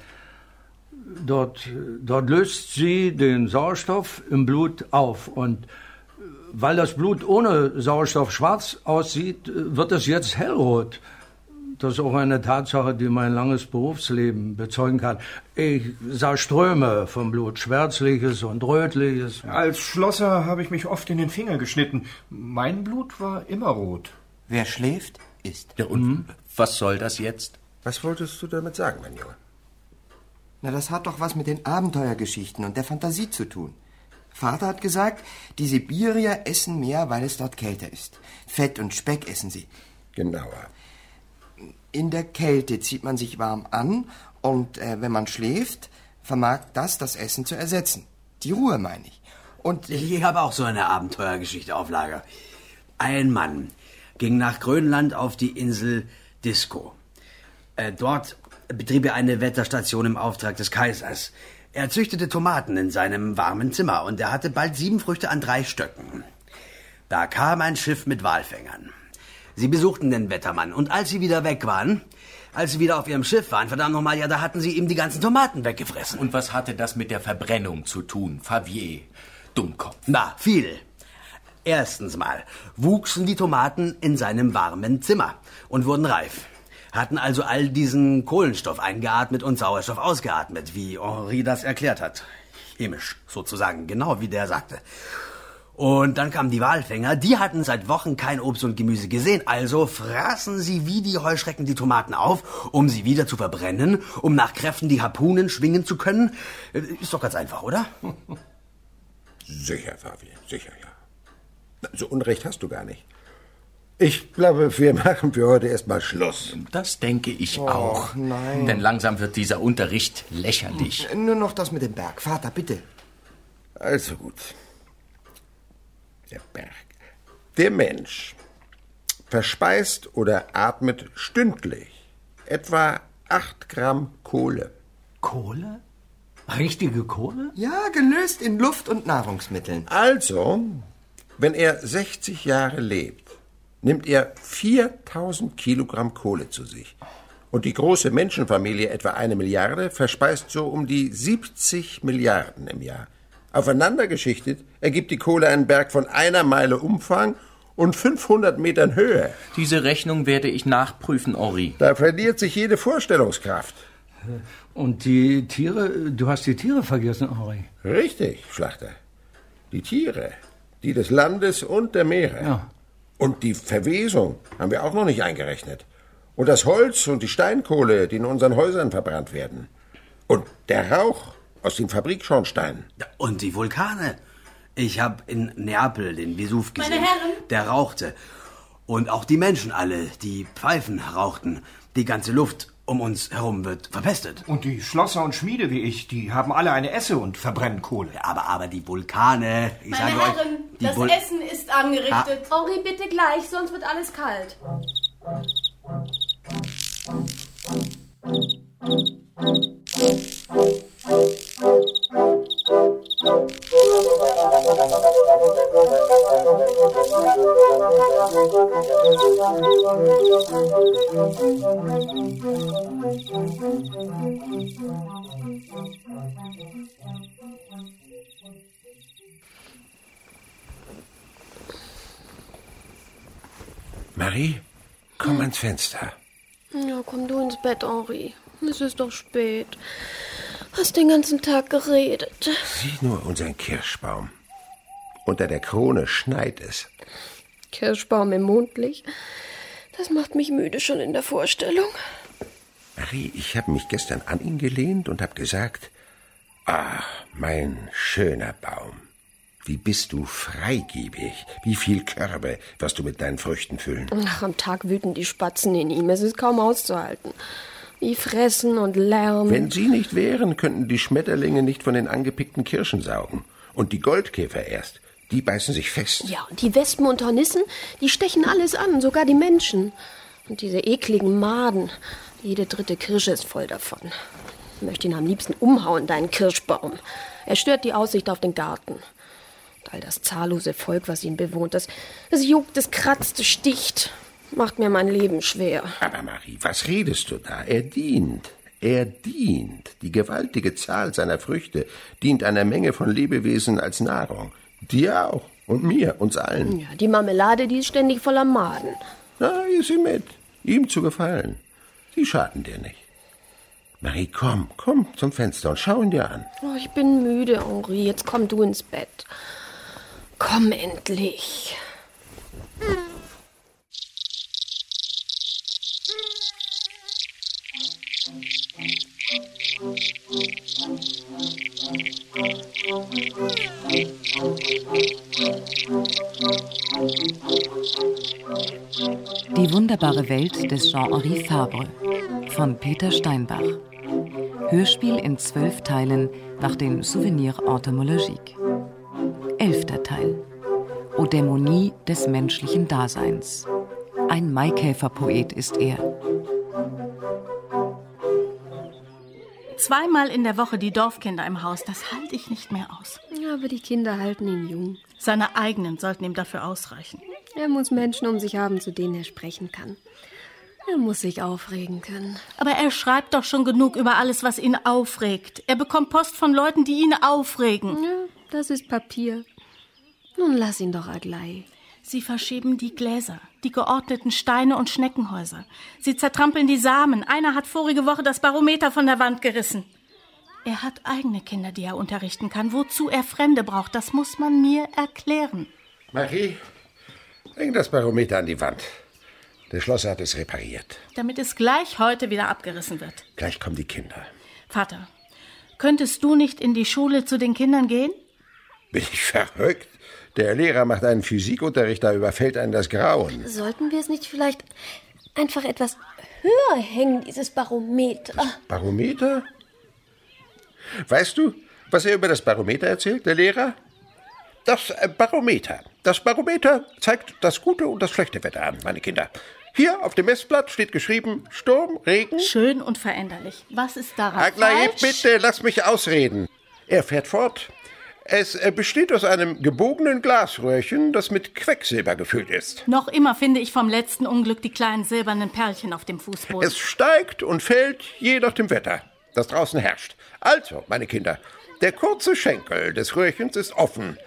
Dort löst sie den Sauerstoff im Blut auf. Und weil das Blut ohne Sauerstoff schwarz aussieht, wird es jetzt hellrot. Das ist auch eine Tatsache, die mein langes Berufsleben bezeugen kann. Ich sah Ströme vom Blut, schwärzliches und rötliches. Als Schlosser habe ich mich oft in den Finger geschnitten. Mein Blut war immer rot. Wer schläft, isst. Ja, und was soll das jetzt? Was wolltest du damit sagen, mein Junge? Na, das hat doch was mit den Abenteuergeschichten und der Fantasie zu tun. Vater hat gesagt, die Sibirier essen mehr, weil es dort kälter ist. Fett und Speck essen sie. Genauer. In der Kälte zieht man sich warm an und wenn man schläft, vermag das Essen zu ersetzen. Die Ruhe, meine ich. Und ich habe auch so eine Abenteuergeschichte auf Lager. Ein Mann ging nach Grönland auf die Insel Disko. Dort betrieb er eine Wetterstation im Auftrag des Kaisers. Er züchtete Tomaten in seinem warmen Zimmer und er hatte bald 7 Früchte an 3 Stöcken. Da kam ein Schiff mit Walfängern. Sie besuchten den Wettermann und als sie wieder weg waren, als sie wieder auf ihrem Schiff waren, verdammt nochmal, ja, da hatten sie ihm die ganzen Tomaten weggefressen. Und was hatte das mit der Verbrennung zu tun, Favier, Dummkopf? Na, viel. Erstens mal wuchsen die Tomaten in seinem warmen Zimmer und wurden reif. Hatten also all diesen Kohlenstoff eingeatmet und Sauerstoff ausgeatmet, wie Henri das erklärt hat. Chemisch, sozusagen, genau wie der sagte. Und dann kamen die Walfänger, die hatten seit Wochen kein Obst und Gemüse gesehen, also fraßen sie wie die Heuschrecken die Tomaten auf, um sie wieder zu verbrennen, um nach Kräften die Harpunen schwingen zu können. Ist doch ganz einfach, oder? Sicher, Fabian, sicher, ja. So Unrecht hast du gar nicht. Ich glaube, wir machen für heute erstmal Schluss. Das denke ich auch. Nein. Denn langsam wird dieser Unterricht lächerlich. Nur noch das mit dem Berg. Vater, bitte. Also gut. Der Berg. Der Mensch verspeist oder atmet stündlich etwa 8 Gramm Kohle. Kohle? Richtige Kohle? Ja, gelöst in Luft und Nahrungsmitteln. Also, wenn er 60 Jahre lebt, nimmt er 4000 Kilogramm Kohle zu sich. Und die große Menschenfamilie, etwa 1 Milliarde, verspeist so um die 70 Milliarden im Jahr. Aufeinander geschichtet ergibt die Kohle einen Berg von 1 Meile Umfang und 500 Metern Höhe. Diese Rechnung werde ich nachprüfen, Henri. Da verliert sich jede Vorstellungskraft. Und die Tiere, du hast die Tiere vergessen, Henri. Richtig, Schlachter. Die Tiere, die des Landes und der Meere. Ja. Und die Verwesung haben wir auch noch nicht eingerechnet. Und das Holz und die Steinkohle, die in unseren Häusern verbrannt werden. Und der Rauch aus den Fabrikschornsteinen. Und die Vulkane. Ich habe in Neapel den Vesuv gesehen. Meine Herren! Der rauchte. Und auch die Menschen alle, die Pfeifen rauchten. Die ganze Luft um uns herum wird verpestet. Und die Schlosser und Schmiede wie ich, die haben alle eine Esse und verbrennen Kohle. Ja, aber die Vulkane... Meine Herren, das Essen ist angerichtet. Henri, bitte gleich, sonst wird alles kalt. Marie, komm ans Fenster. Ja, komm du ins Bett, Henri. Es ist doch spät. Hast den ganzen Tag geredet. Sieh nur unseren Kirschbaum. Unter der Krone schneit es. Kirschbaum im Mondlicht. Das macht mich müde schon in der Vorstellung. Marie, ich habe mich gestern an ihn gelehnt und habe gesagt, mein schöner Baum, wie bist du freigebig, wie viel Körbe wirst du mit deinen Früchten füllen. Ach, am Tag wüten die Spatzen in ihm, es ist kaum auszuhalten. Die fressen und lärmen. Wenn sie nicht wären, könnten die Schmetterlinge nicht von den angepickten Kirschen saugen. Und die Goldkäfer erst, die beißen sich fest. Ja, und die Wespen und Hornissen, die stechen alles an, sogar die Menschen. Und diese ekligen Maden, jede 3. Kirsche ist voll davon. Ich möchte ihn am liebsten umhauen, deinen Kirschbaum. Er stört die Aussicht auf den Garten. Und all das zahllose Volk, was ihn bewohnt, das juckt, es kratzt, es sticht. Macht mir mein Leben schwer. Aber Marie, was redest du da? Er dient. Die gewaltige Zahl seiner Früchte dient einer Menge von Lebewesen als Nahrung. Dir auch. Und mir, uns allen. Ja, die Marmelade, die ist ständig voller Maden. Na, iss sie mit. Ihm zu gefallen. Sie schaden dir nicht. Marie, komm zum Fenster und schau ihn dir an. Oh, ich bin müde, Henri. Jetzt komm du ins Bett. Komm endlich. wunderbare Welt des Jean-Henri Fabre von Peter Steinbach. Hörspiel in 12 Teilen nach den Souvenirs Entomologiques. 11. Teil. Odämonie des menschlichen Daseins. Ein Maikäferpoet ist er. Zweimal in der Woche die Dorfkinder im Haus, das halte ich nicht mehr aus. Ja, aber die Kinder halten ihn jung. Seine eigenen sollten ihm dafür ausreichen. Er muss Menschen um sich haben, zu denen er sprechen kann. Er muss sich aufregen können. Aber er schreibt doch schon genug über alles, was ihn aufregt. Er bekommt Post von Leuten, die ihn aufregen. Ja, das ist Papier. Nun lass ihn doch, Aglai. Sie verschieben die Gläser, die geordneten Steine und Schneckenhäuser. Sie zertrampeln die Samen. Einer hat vorige Woche das Barometer von der Wand gerissen. Er hat eigene Kinder, die er unterrichten kann. Wozu er Fremde braucht, das muss man mir erklären. Marie, bring das Barometer an die Wand. Der Schlosser hat es repariert. Damit es gleich heute wieder abgerissen wird. Gleich kommen die Kinder. Vater, könntest du nicht in die Schule zu den Kindern gehen? Bin ich verrückt? Der Lehrer macht einen Physikunterricht, da überfällt einen das Grauen. Sollten wir es nicht vielleicht einfach etwas höher hängen, dieses Barometer? Barometer? Weißt du, was er über das Barometer erzählt, der Lehrer? Das Barometer. Das Barometer zeigt das gute und das schlechte Wetter an, meine Kinder. Hier auf dem Messblatt steht geschrieben Sturm, Regen. Schön und veränderlich. Was ist daran Aglai, falsch? bitte, lass mich ausreden. Er fährt fort. Es besteht aus einem gebogenen Glasröhrchen, das mit Quecksilber gefüllt ist. Noch immer finde ich vom letzten Unglück die kleinen silbernen Perlchen auf dem Fußboden. Es steigt und fällt je nach dem Wetter, das draußen herrscht. Also, meine Kinder, der kurze Schenkel des Röhrchens ist offen.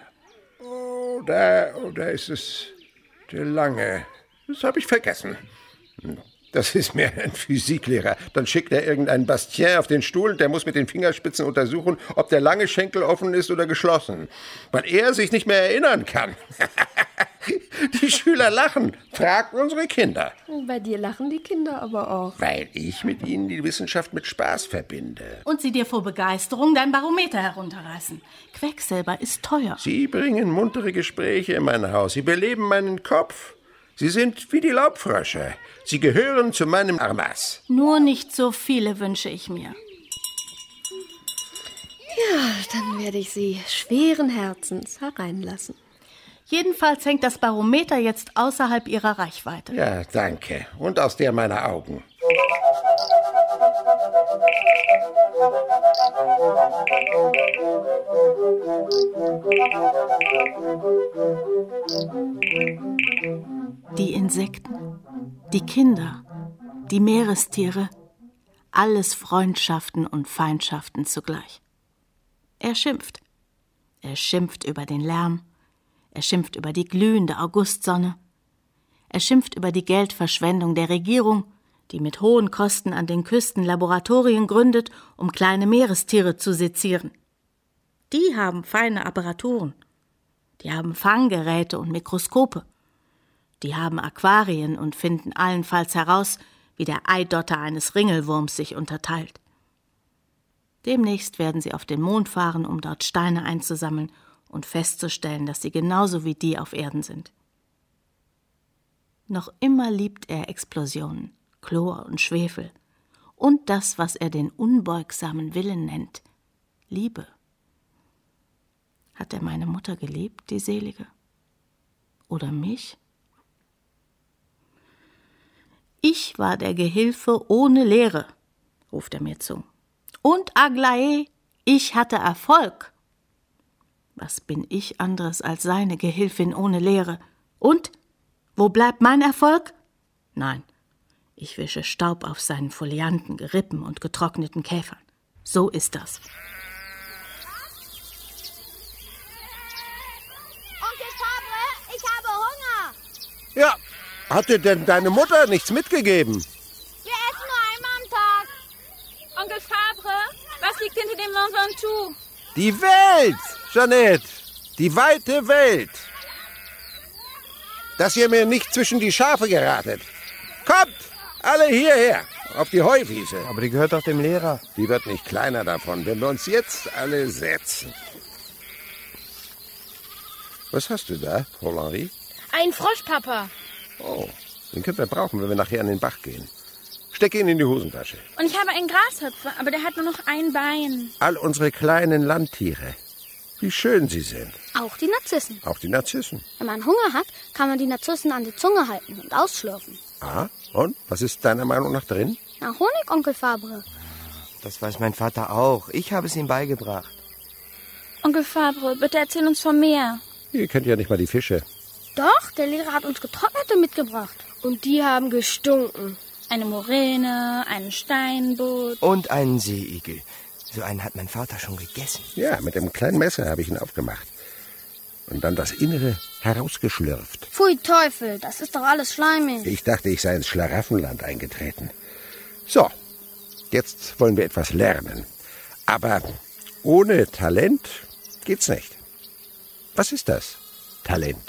Oder ist es der lange? Das habe ich vergessen. Das ist mir ein Physiklehrer. Dann schickt er irgendeinen Bastien auf den Stuhl und der muss mit den Fingerspitzen untersuchen, ob der lange Schenkel offen ist oder geschlossen. Weil er sich nicht mehr erinnern kann. Die Schüler lachen. Fragt unsere Kinder. Bei dir lachen die Kinder aber auch. Weil ich mit ihnen die Wissenschaft mit Spaß verbinde. Und sie dir vor Begeisterung dein Barometer herunterreißen. Quecksilber ist teuer. Sie bringen muntere Gespräche in mein Haus. Sie beleben meinen Kopf. Sie sind wie die Laubfrösche. Sie gehören zu meinem Armas. Nur nicht so viele wünsche ich mir. Ja, dann werde ich sie schweren Herzens hereinlassen. Jedenfalls hängt das Barometer jetzt außerhalb ihrer Reichweite. Ja, danke. Und aus der meiner Augen. Die Insekten, die Kinder, die Meerestiere, alles Freundschaften und Feindschaften zugleich. Er schimpft. Er schimpft über den Lärm. Er schimpft über die glühende Augustsonne. Er schimpft über die Geldverschwendung der Regierung, die mit hohen Kosten an den Küsten Laboratorien gründet, um kleine Meerestiere zu sezieren. Die haben feine Apparaturen. Die haben Fanggeräte und Mikroskope. Die haben Aquarien und finden allenfalls heraus, wie der Eidotter eines Ringelwurms sich unterteilt. Demnächst werden sie auf den Mond fahren, um dort Steine einzusammeln und festzustellen, dass sie genauso wie die auf Erden sind. Noch immer liebt er Explosionen, Chlor und Schwefel und das, was er den unbeugsamen Willen nennt, Liebe. Hat er meine Mutter geliebt, die Selige? Oder mich? Ich war der Gehilfe ohne Lehre, ruft er mir zu. Und Aglaé, ich hatte Erfolg. Was bin ich anderes als seine Gehilfin ohne Lehre? Und? Wo bleibt mein Erfolg? Nein, ich wische Staub auf seinen Folianten, Gerippen und getrockneten Käfern. So ist das. Onkel Fabre, ich habe Hunger. Ja, hat dir denn deine Mutter nichts mitgegeben? Wir essen nur einmal am Tag. Onkel Fabre, was liegt hinter dem Mont Ventoux? Die Welt, Jeanette, die weite Welt. Dass ihr mir nicht zwischen die Schafe geratet. Kommt, alle hierher, auf die Heuwiese. Aber die gehört doch dem Lehrer. Die wird nicht kleiner davon, wenn wir uns jetzt alle setzen. Was hast du da, Paul-Henri? Ein Frosch, Papa. Oh, Den können wir brauchen, wenn wir nachher an den Bach gehen. Steck ihn in die Hosentasche. Und ich habe einen Grashüpfer, aber der hat nur noch ein Bein. All unsere kleinen Landtiere. Wie schön sie sind. Auch die Narzissen. Auch die Narzissen. Wenn man Hunger hat, kann man die Narzissen an die Zunge halten und ausschlürfen. Ah, und? Was ist deiner Meinung nach drin? Na, Honig, Onkel Fabre. Das weiß mein Vater auch. Ich habe es ihm beigebracht. Onkel Fabre, bitte erzähl uns vom Meer. Ihr kennt ja nicht mal die Fische. Doch, der Lehrer hat uns Getrocknete mitgebracht. Und die haben gestunken. Eine Moräne, einen Steinbutt. Und einen Seeigel. So einen hat mein Vater schon gegessen. Ja, mit einem kleinen Messer habe ich ihn aufgemacht. Und dann das Innere herausgeschlürft. Pfui Teufel, das ist doch alles schleimig. Ich dachte, ich sei ins Schlaraffenland eingetreten. So, jetzt wollen wir etwas lernen. Aber ohne Talent geht's nicht. Was ist das? Talent.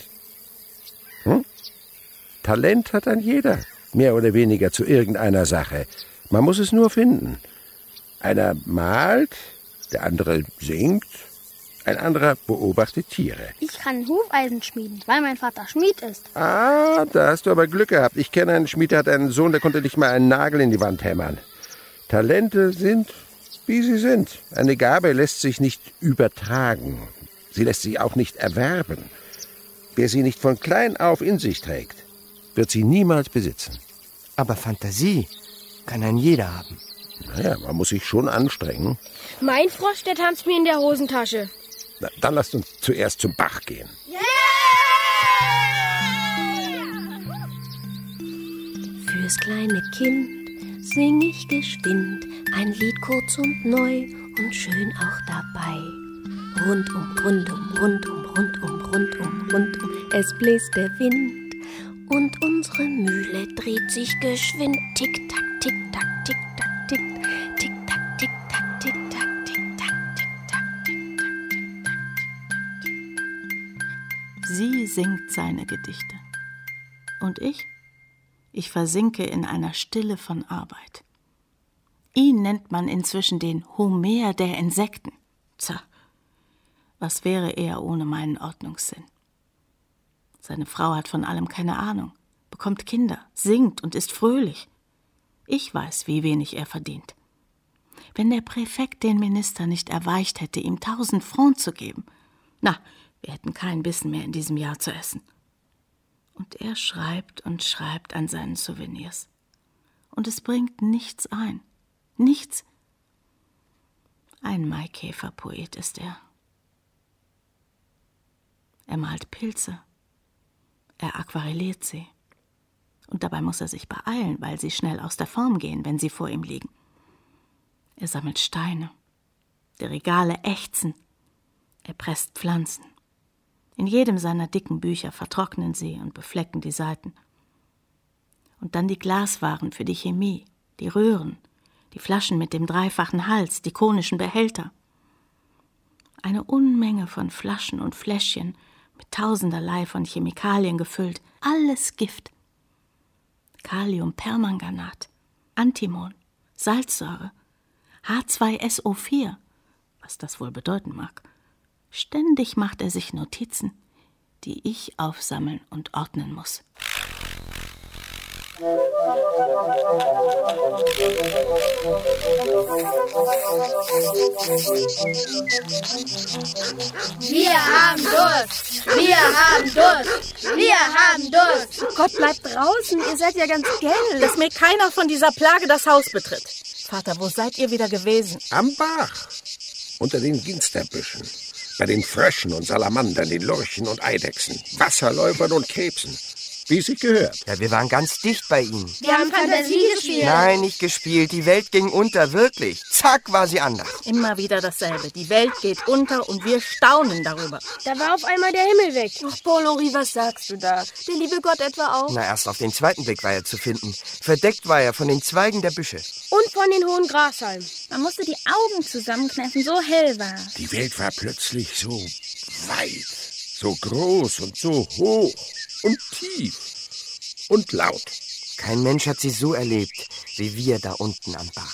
Talent hat ein jeder, mehr oder weniger zu irgendeiner Sache. Man muss es nur finden. Einer malt, der andere singt, ein anderer beobachtet Tiere. Ich kann Hufeisen schmieden, weil mein Vater Schmied ist. Ah, da hast du aber Glück gehabt. Ich kenne einen Schmied, der hat einen Sohn, der konnte nicht mal einen Nagel in die Wand hämmern. Talente sind, wie sie sind. Eine Gabe lässt sich nicht übertragen. Sie lässt sich auch nicht erwerben. Wer sie nicht von klein auf in sich trägt, wird sie niemals besitzen. Aber Fantasie kann ein jeder haben. Naja, man muss sich schon anstrengen. Mein Frosch, der tanzt mir in der Hosentasche. Na, dann lasst uns zuerst zum Bach gehen. Fürs kleine Kind sing ich geschwind ein Lied kurz und neu und schön auch dabei. Rundum, rundum, rundum, rundum, rundum, rundum, es bläst der Wind und unsere Mühle dreht sich geschwind. Tick-Tack, Tick-Tack, Tick-Tack, Tick, Tick-Tack, Tick-Tack, Tick-Tack, Tick-Tack, Tick-Tack, Tick-Tack. Sie singt seine Gedichte. Und ich versinke in einer Stille von Arbeit. Ihn nennt man inzwischen den Homer der Insekten. Tja, was wäre er ohne meinen Ordnungssinn? Seine Frau hat von allem keine Ahnung, bekommt Kinder, singt und ist fröhlich. Ich weiß, wie wenig er verdient. Wenn der Präfekt den Minister nicht erweicht hätte, ihm 1000 Francs zu geben, na, wir hätten keinen Bissen mehr in diesem Jahr zu essen. Und er schreibt und schreibt an seinen Souvenirs. Und es bringt nichts ein. Nichts. Ein Maikäferpoet ist er. Er malt Pilze. Er aquarelliert sie. Und dabei muss er sich beeilen, weil sie schnell aus der Form gehen, wenn sie vor ihm liegen. Er sammelt Steine. Die Regale ächzen. Er presst Pflanzen. In jedem seiner dicken Bücher vertrocknen sie und beflecken die Seiten. Und dann die Glaswaren für die Chemie, die Röhren, die Flaschen mit dem dreifachen Hals, die konischen Behälter. Eine Unmenge von Flaschen und Fläschchen, mit tausenderlei von Chemikalien gefüllt, alles Gift. Kaliumpermanganat, Antimon, Salzsäure, H2SO4, was das wohl bedeuten mag. Ständig macht er sich Notizen, die ich aufsammeln und ordnen muss. Wir haben Durst! Wir haben Durst! Wir haben Durst! Gott, bleibt draußen, ihr seid ja ganz gelb. Dass mir keiner von dieser Plage das Haus betritt. Vater, wo seid ihr wieder gewesen? Am Bach, unter den Ginsterbüschen, bei den Fröschen und Salamandern, den Lurchen und Eidechsen, Wasserläufern und Krebsen. Wie es sich gehört. Ja, wir waren ganz dicht bei ihnen. Wir haben Fantasie gespielt. Nein, nicht gespielt. Die Welt ging unter, wirklich. Zack, war sie anders. Immer wieder dasselbe. Die Welt geht unter und wir staunen darüber. Da war auf einmal der Himmel weg. Ach, Paul-Henri, was sagst du da? Der liebe Gott etwa auch? Na, erst auf den zweiten Blick war er zu finden. Verdeckt war er von den Zweigen der Büsche. Und von den hohen Grashalmen. Man musste die Augen zusammenkneifen, so hell war. Die Welt war plötzlich so weit, so groß und so hoch und tief und laut. Kein Mensch hat sie so erlebt, wie wir da unten am Bach.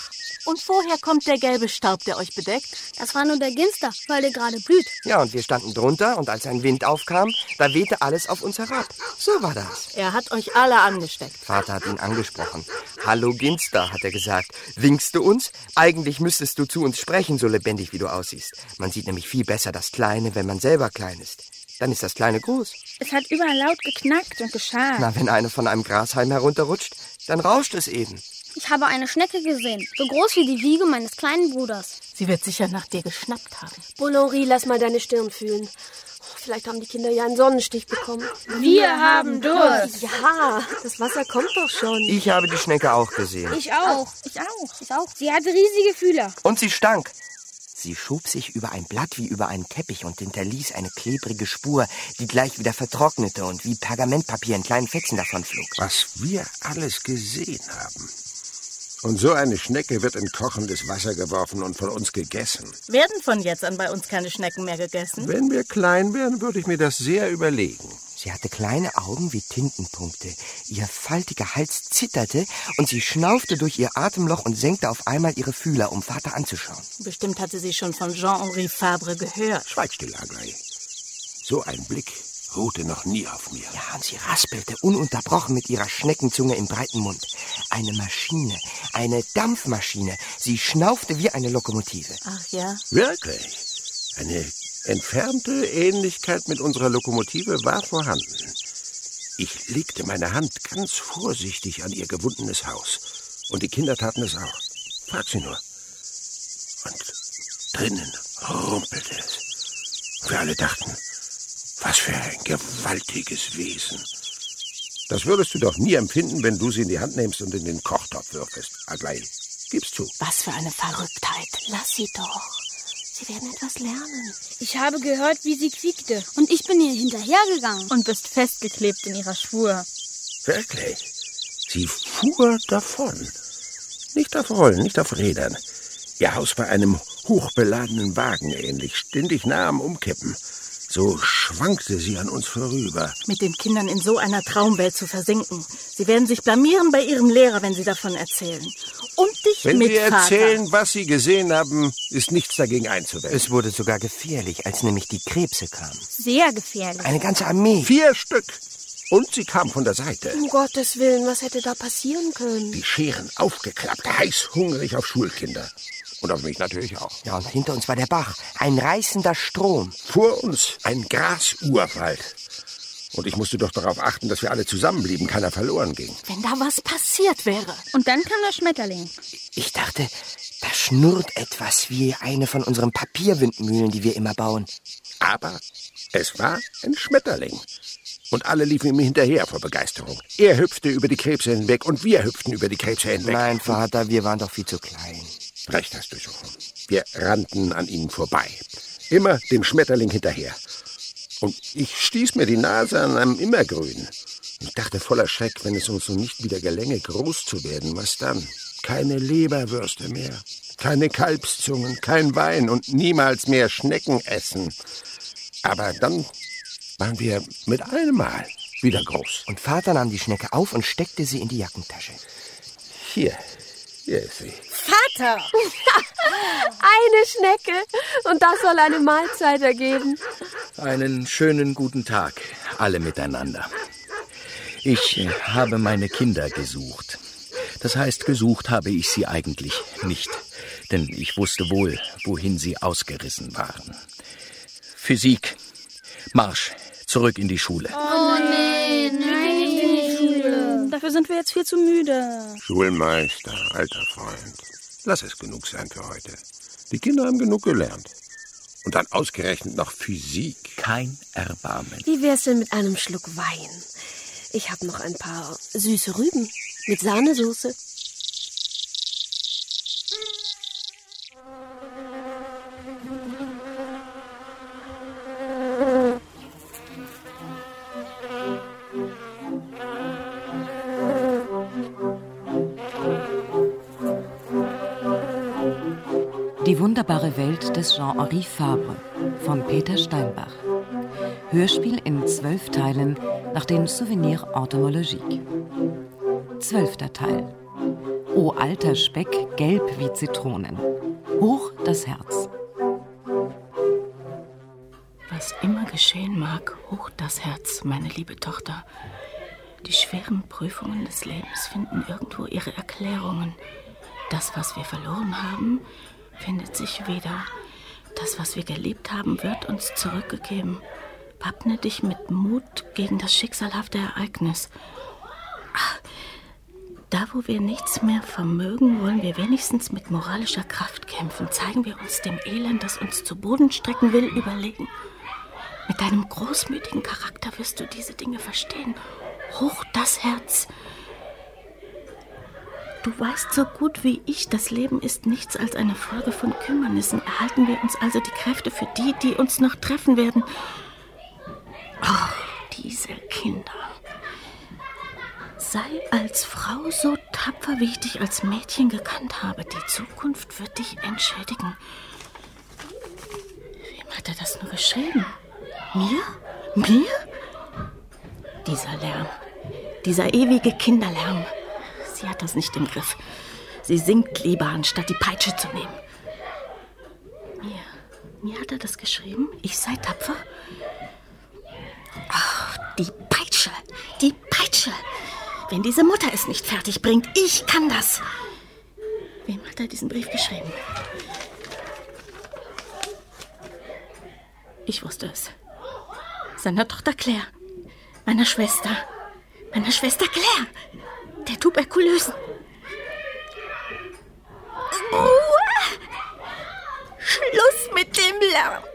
Und woher kommt der gelbe Staub, der euch bedeckt? Das war nur der Ginster, weil der gerade blüht. Ja, und wir standen drunter und als ein Wind aufkam, da wehte alles auf uns herab. So war das. Er hat euch alle angesteckt. Vater hat ihn angesprochen. Hallo Ginster, hat er gesagt. Winkst du uns? Eigentlich müsstest du zu uns sprechen, so lebendig wie du aussiehst. Man sieht nämlich viel besser das Kleine, wenn man selber klein ist. Dann ist das Kleine groß. Es hat überall laut geknackt und gescharrt. Na, wenn eine von einem Grashalm herunterrutscht, dann rauscht es eben. Ich habe eine Schnecke gesehen, so groß wie die Wiege meines kleinen Bruders. Sie wird sicher nach dir geschnappt haben. Bolloré, lass mal deine Stirn fühlen. Vielleicht haben die Kinder ja einen Sonnenstich bekommen. Wir haben Durst. Ja, das Wasser kommt doch schon. Ich habe die Schnecke auch gesehen. Ich auch. Ich auch. Sie hatte riesige Fühler. Und sie stank. Sie schob sich über ein Blatt wie über einen Teppich und hinterließ eine klebrige Spur, die gleich wieder vertrocknete und wie Pergamentpapier in kleinen Fetzen davonflog. Was wir alles gesehen haben. Und so eine Schnecke wird in kochendes Wasser geworfen und von uns gegessen. Werden von jetzt an bei uns keine Schnecken mehr gegessen? Wenn wir klein wären, würde ich mir das sehr überlegen. Sie hatte kleine Augen wie Tintenpunkte. Ihr faltiger Hals zitterte und sie schnaufte durch ihr Atemloch und senkte auf einmal ihre Fühler, um Vater anzuschauen. Bestimmt hatte sie schon von Jean-Henri Fabre gehört. Schweig still, Aglaé. So ein Blick ruhte noch nie auf mir. Ja, und sie raspelte ununterbrochen mit ihrer Schneckenzunge im breiten Mund. Eine Maschine, eine Dampfmaschine. Sie schnaufte wie eine Lokomotive. Ach ja? Wirklich? Eine entfernte Ähnlichkeit mit unserer Lokomotive war vorhanden. Ich legte meine Hand ganz vorsichtig an ihr gewundenes Haus. Und die Kinder taten es auch. Frag sie nur. Und drinnen rumpelte es. Wir alle dachten, was für ein gewaltiges Wesen. Das würdest du doch nie empfinden, wenn du sie in die Hand nimmst und in den Kochtopf würfest. Aglaé, gib's zu. Was für eine Verrücktheit. Lass sie doch. Sie werden etwas lernen. Ich habe gehört, wie sie quiekte. Und ich bin ihr hinterhergegangen. Und bist festgeklebt in ihrer Spur. Wirklich? Sie fuhr davon. Nicht auf Rollen, nicht auf Rädern. Ihr Haus war einem hochbeladenen Wagen ähnlich, ständig nah am Umkippen. So schwankte sie an uns vorüber. Mit den Kindern in so einer Traumwelt zu versinken. Sie werden sich blamieren bei ihrem Lehrer, wenn sie davon erzählen. Und dich wenn mit, wir Vater. erzählen, was sie gesehen haben, ist nichts dagegen einzuwenden. Es wurde sogar gefährlich, als nämlich die Krebse kamen. Sehr gefährlich. Eine ganze Armee. 4 Stück. Und sie kam von der Seite. Um Gottes Willen, was hätte da passieren können? Die Scheren aufgeklappt, heißhungrig auf Schulkinder. Und auf mich natürlich auch. Ja, und hinter uns war der Bach, ein reißender Strom. Vor uns ein Grasurwald. Und ich musste doch darauf achten, dass wir alle zusammenblieben, keiner verloren ging. Wenn da was passiert wäre. Und dann kam der Schmetterling. Ich dachte, da schnurrt etwas wie eine von unseren Papierwindmühlen, die wir immer bauen. Aber es war ein Schmetterling. Und alle liefen ihm hinterher vor Begeisterung. Er hüpfte über die Krebse hinweg und wir hüpften über die Krebse hinweg. Nein, Vater, wir waren doch viel zu klein. Recht hast du schon. Wir rannten an ihnen vorbei. Immer dem Schmetterling hinterher. Und ich stieß mir die Nase an einem Immergrün. Ich dachte voller Schreck, wenn es uns nun nicht wieder gelänge, groß zu werden, was dann? Keine Leberwürste mehr, keine Kalbszungen, kein Wein und niemals mehr Schnecken essen. Aber dann waren wir mit einem Mal wieder groß. Und Vater nahm die Schnecke auf und steckte sie in die Jackentasche. Hier ist sie. Vater! Eine Schnecke. Und das soll eine Mahlzeit ergeben. Einen schönen guten Tag, alle miteinander. Ich habe meine Kinder gesucht. Das heißt, gesucht habe ich sie eigentlich nicht, denn ich wusste wohl, wohin sie ausgerissen waren. Physik, Marsch, zurück in die Schule. Oh nee, nein, nicht in die Schule. Dafür sind wir jetzt viel zu müde. Schulmeister, alter Freund, lass es genug sein für heute. Die Kinder haben genug gelernt. Und dann ausgerechnet noch Physik. Kein Erbarmen. Wie wär's denn mit einem Schluck Wein? Ich habe noch ein paar süße Rüben mit Sahnesoße. Die wunderbare Welt des Jean-Henri Fabre von Peter Steinbach. Hörspiel in 12 Teilen nach den Souvenirs Entomologiques. 12. Teil. O alter Speck, gelb wie Zitronen. Hoch das Herz. Was immer geschehen mag, hoch das Herz, meine liebe Tochter. Die schweren Prüfungen des Lebens finden irgendwo ihre Erklärungen. Das, was wir verloren haben, findet sich wieder. Das, was wir geliebt haben, wird uns zurückgegeben. Wappne dich mit Mut gegen das schicksalhafte Ereignis. Ach, da, wo wir nichts mehr vermögen, wollen wir wenigstens mit moralischer Kraft kämpfen. Zeigen wir uns dem Elend, das uns zu Boden strecken will, überlegen. Mit deinem großmütigen Charakter wirst du diese Dinge verstehen. Hoch das Herz. Du weißt so gut wie ich, das Leben ist nichts als eine Folge von Kümmernissen. Erhalten wir uns also die Kräfte für die, die uns noch treffen werden. Oh, diese Kinder. Sei als Frau so tapfer, wie ich dich als Mädchen gekannt habe. Die Zukunft wird dich entschädigen. Wem hat er das nur geschrieben? Mir? Mir? Dieser Lärm. Dieser ewige Kinderlärm. Sie hat das nicht im Griff. Sie singt lieber, anstatt die Peitsche zu nehmen. Mir hat er das geschrieben? Ich sei tapfer? Ach, die Peitsche. Die Peitsche. Wenn diese Mutter es nicht fertig bringt, ich kann das. Wem hat er diesen Brief geschrieben? Ich wusste es. Seiner Tochter Claire. Meiner Schwester. Meiner Schwester Claire. Der Tuberkulösen. Schluss mit dem Lärm.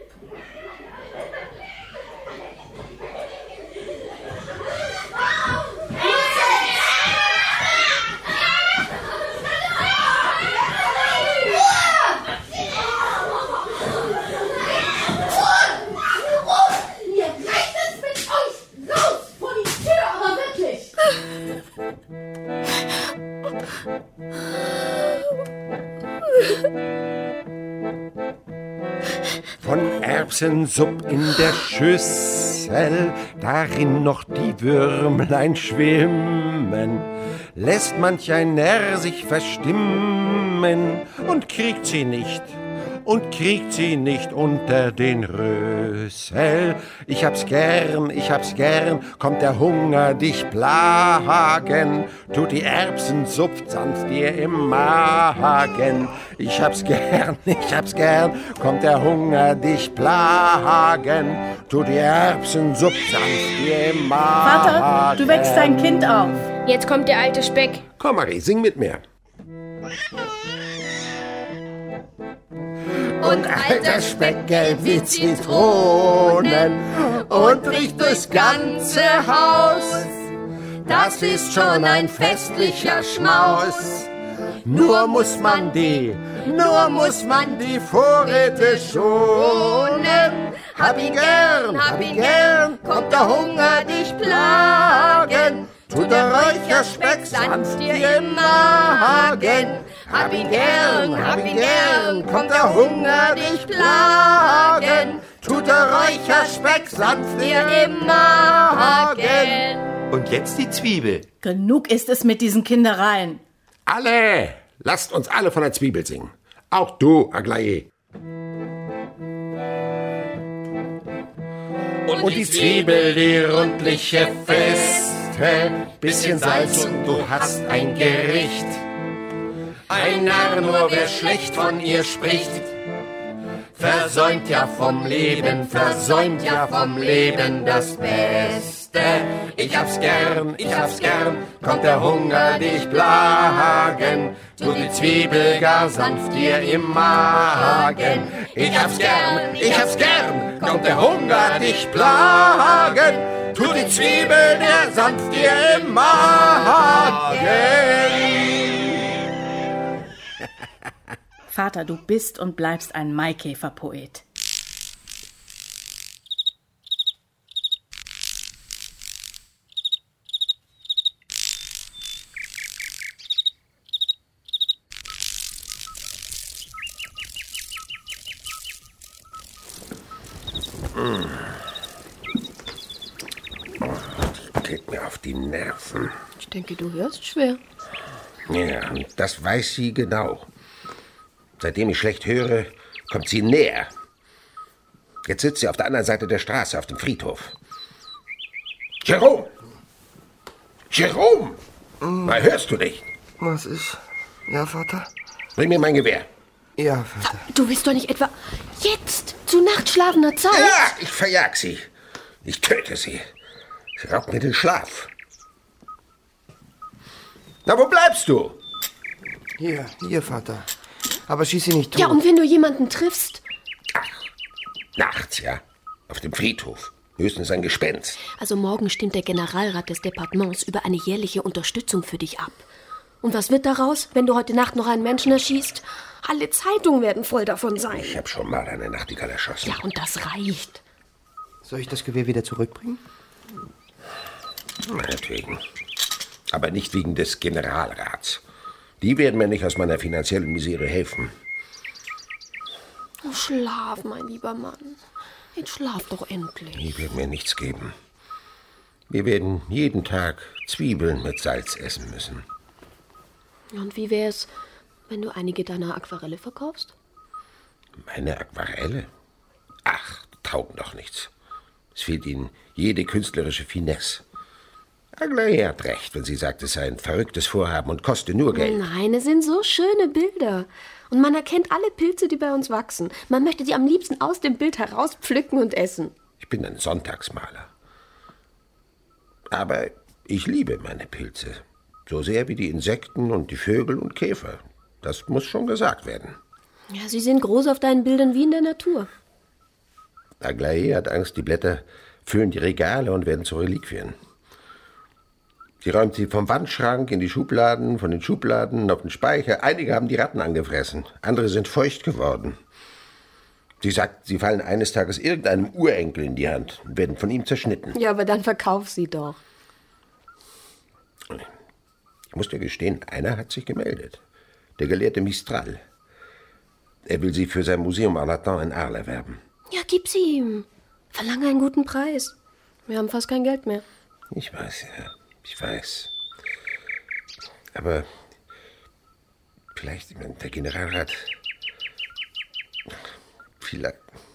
Von Erbsensupp in der Schüssel, darin noch die Würmlein schwimmen, lässt manch ein Närr sich verstimmen und kriegt sie nicht unter den Rössel. Ich hab's gern, kommt der Hunger dich plagen, tut die Erbsensuppe sanft dir im Magen. Ich hab's gern, kommt der Hunger dich plagen, tut die Erbsensuppe sanft dir im Magen. Vater, du wächst dein Kind auf. Jetzt kommt der alte Speck. Komm, Marie, sing mit mir. Und alter Speck gelb wie Zitronen und riecht durchs ganze Haus. Das ist schon ein festlicher Schmaus. Nur muss man die Vorräte schonen. Hab ihn gern, kommt der Hunger dich plagen. Tut der Räucherspeck sanft dir im Magen. Hab ihn gern, kommt der Hunger dich plagen. Tut der Räucherspeck sanft dir im Magen. Und jetzt die Zwiebel. Genug ist es mit diesen Kindereien. Alle! Lasst uns alle von der Zwiebel singen. Auch du, Aglaé. Und die Zwiebel, die rundliche Feste, bisschen Salz und du hast ein Gericht. Ein Narr nur, wer schlecht von ihr spricht, versäumt ja vom Leben das Beste. Ich hab's gern, kommt der Hunger dich plagen, tu die Zwiebel gar sanft dir im Magen. Ich hab's gern, kommt der Hunger dich plagen, tu die Zwiebel der sanft dir im Magen. Vater, du bist und bleibst ein Maikäferpoet. Die geht mir auf die Nerven. Ich denke, du hörst schwer. Ja, und das weiß sie genau. Seitdem ich schlecht höre, kommt sie näher. Jetzt sitzt sie auf der anderen Seite der Straße, auf dem Friedhof. Jerome! Jerome! Mal hörst du nicht? Was ist? Ja, Vater? Bring mir mein Gewehr. Ja, Vater. Du willst doch nicht etwa jetzt, zu nachtschlafender Zeit? Ja, ich verjag sie. Ich töte sie. Sie raubt mir den Schlaf. Na, wo bleibst du? Hier, Vater. Aber schieß sie nicht tot. Ja, und wenn du jemanden triffst? Nachts, ja. Auf dem Friedhof. Höchstens ein Gespenst. Also morgen stimmt der Generalrat des Departements über eine jährliche Unterstützung für dich ab. Und was wird daraus, wenn du heute Nacht noch einen Menschen erschießt? Alle Zeitungen werden voll davon sein. Ich habe schon mal eine Nachtigall erschossen. Ja, und das reicht. Soll ich das Gewehr wieder zurückbringen? Meinetwegen. Aber nicht wegen des Generalrats. Die werden mir nicht aus meiner finanziellen Misere helfen. Oh, schlaf, mein lieber Mann. Jetzt schlaf doch endlich. Die werden mir nichts geben. Wir werden jeden Tag Zwiebeln mit Salz essen müssen. Und wie wär's, wenn du einige deiner Aquarelle verkaufst? Meine Aquarelle? Ach, taugen doch nichts. Es fehlt ihnen jede künstlerische Finesse. Aglaé hat recht, wenn sie sagt, es sei ein verrücktes Vorhaben und koste nur Geld. Nein, es sind so schöne Bilder. Und man erkennt alle Pilze, die bei uns wachsen. Man möchte sie am liebsten aus dem Bild herauspflücken und essen. Ich bin ein Sonntagsmaler. Aber ich liebe meine Pilze. So sehr wie die Insekten und die Vögel und Käfer. Das muss schon gesagt werden. Ja, sie sind groß auf deinen Bildern wie in der Natur. Aglaé hat Angst, die Blätter füllen die Regale und werden zu Reliquien. Sie räumt sie vom Wandschrank in die Schubladen, von den Schubladen auf den Speicher. Einige haben die Ratten angefressen, andere sind feucht geworden. Sie sagt, sie fallen eines Tages irgendeinem Urenkel in die Hand und werden von ihm zerschnitten. Ja, aber dann verkauf sie doch. Ich muss dir gestehen, einer hat sich gemeldet. Der Gelehrte Mistral. Er will sie für sein Museum Arlatan in Arles erwerben. Ja, gib sie ihm. Verlange einen guten Preis. Wir haben fast kein Geld mehr. Ich weiß, ja. Ich weiß. Aber vielleicht, der Generalrat... Vielleicht...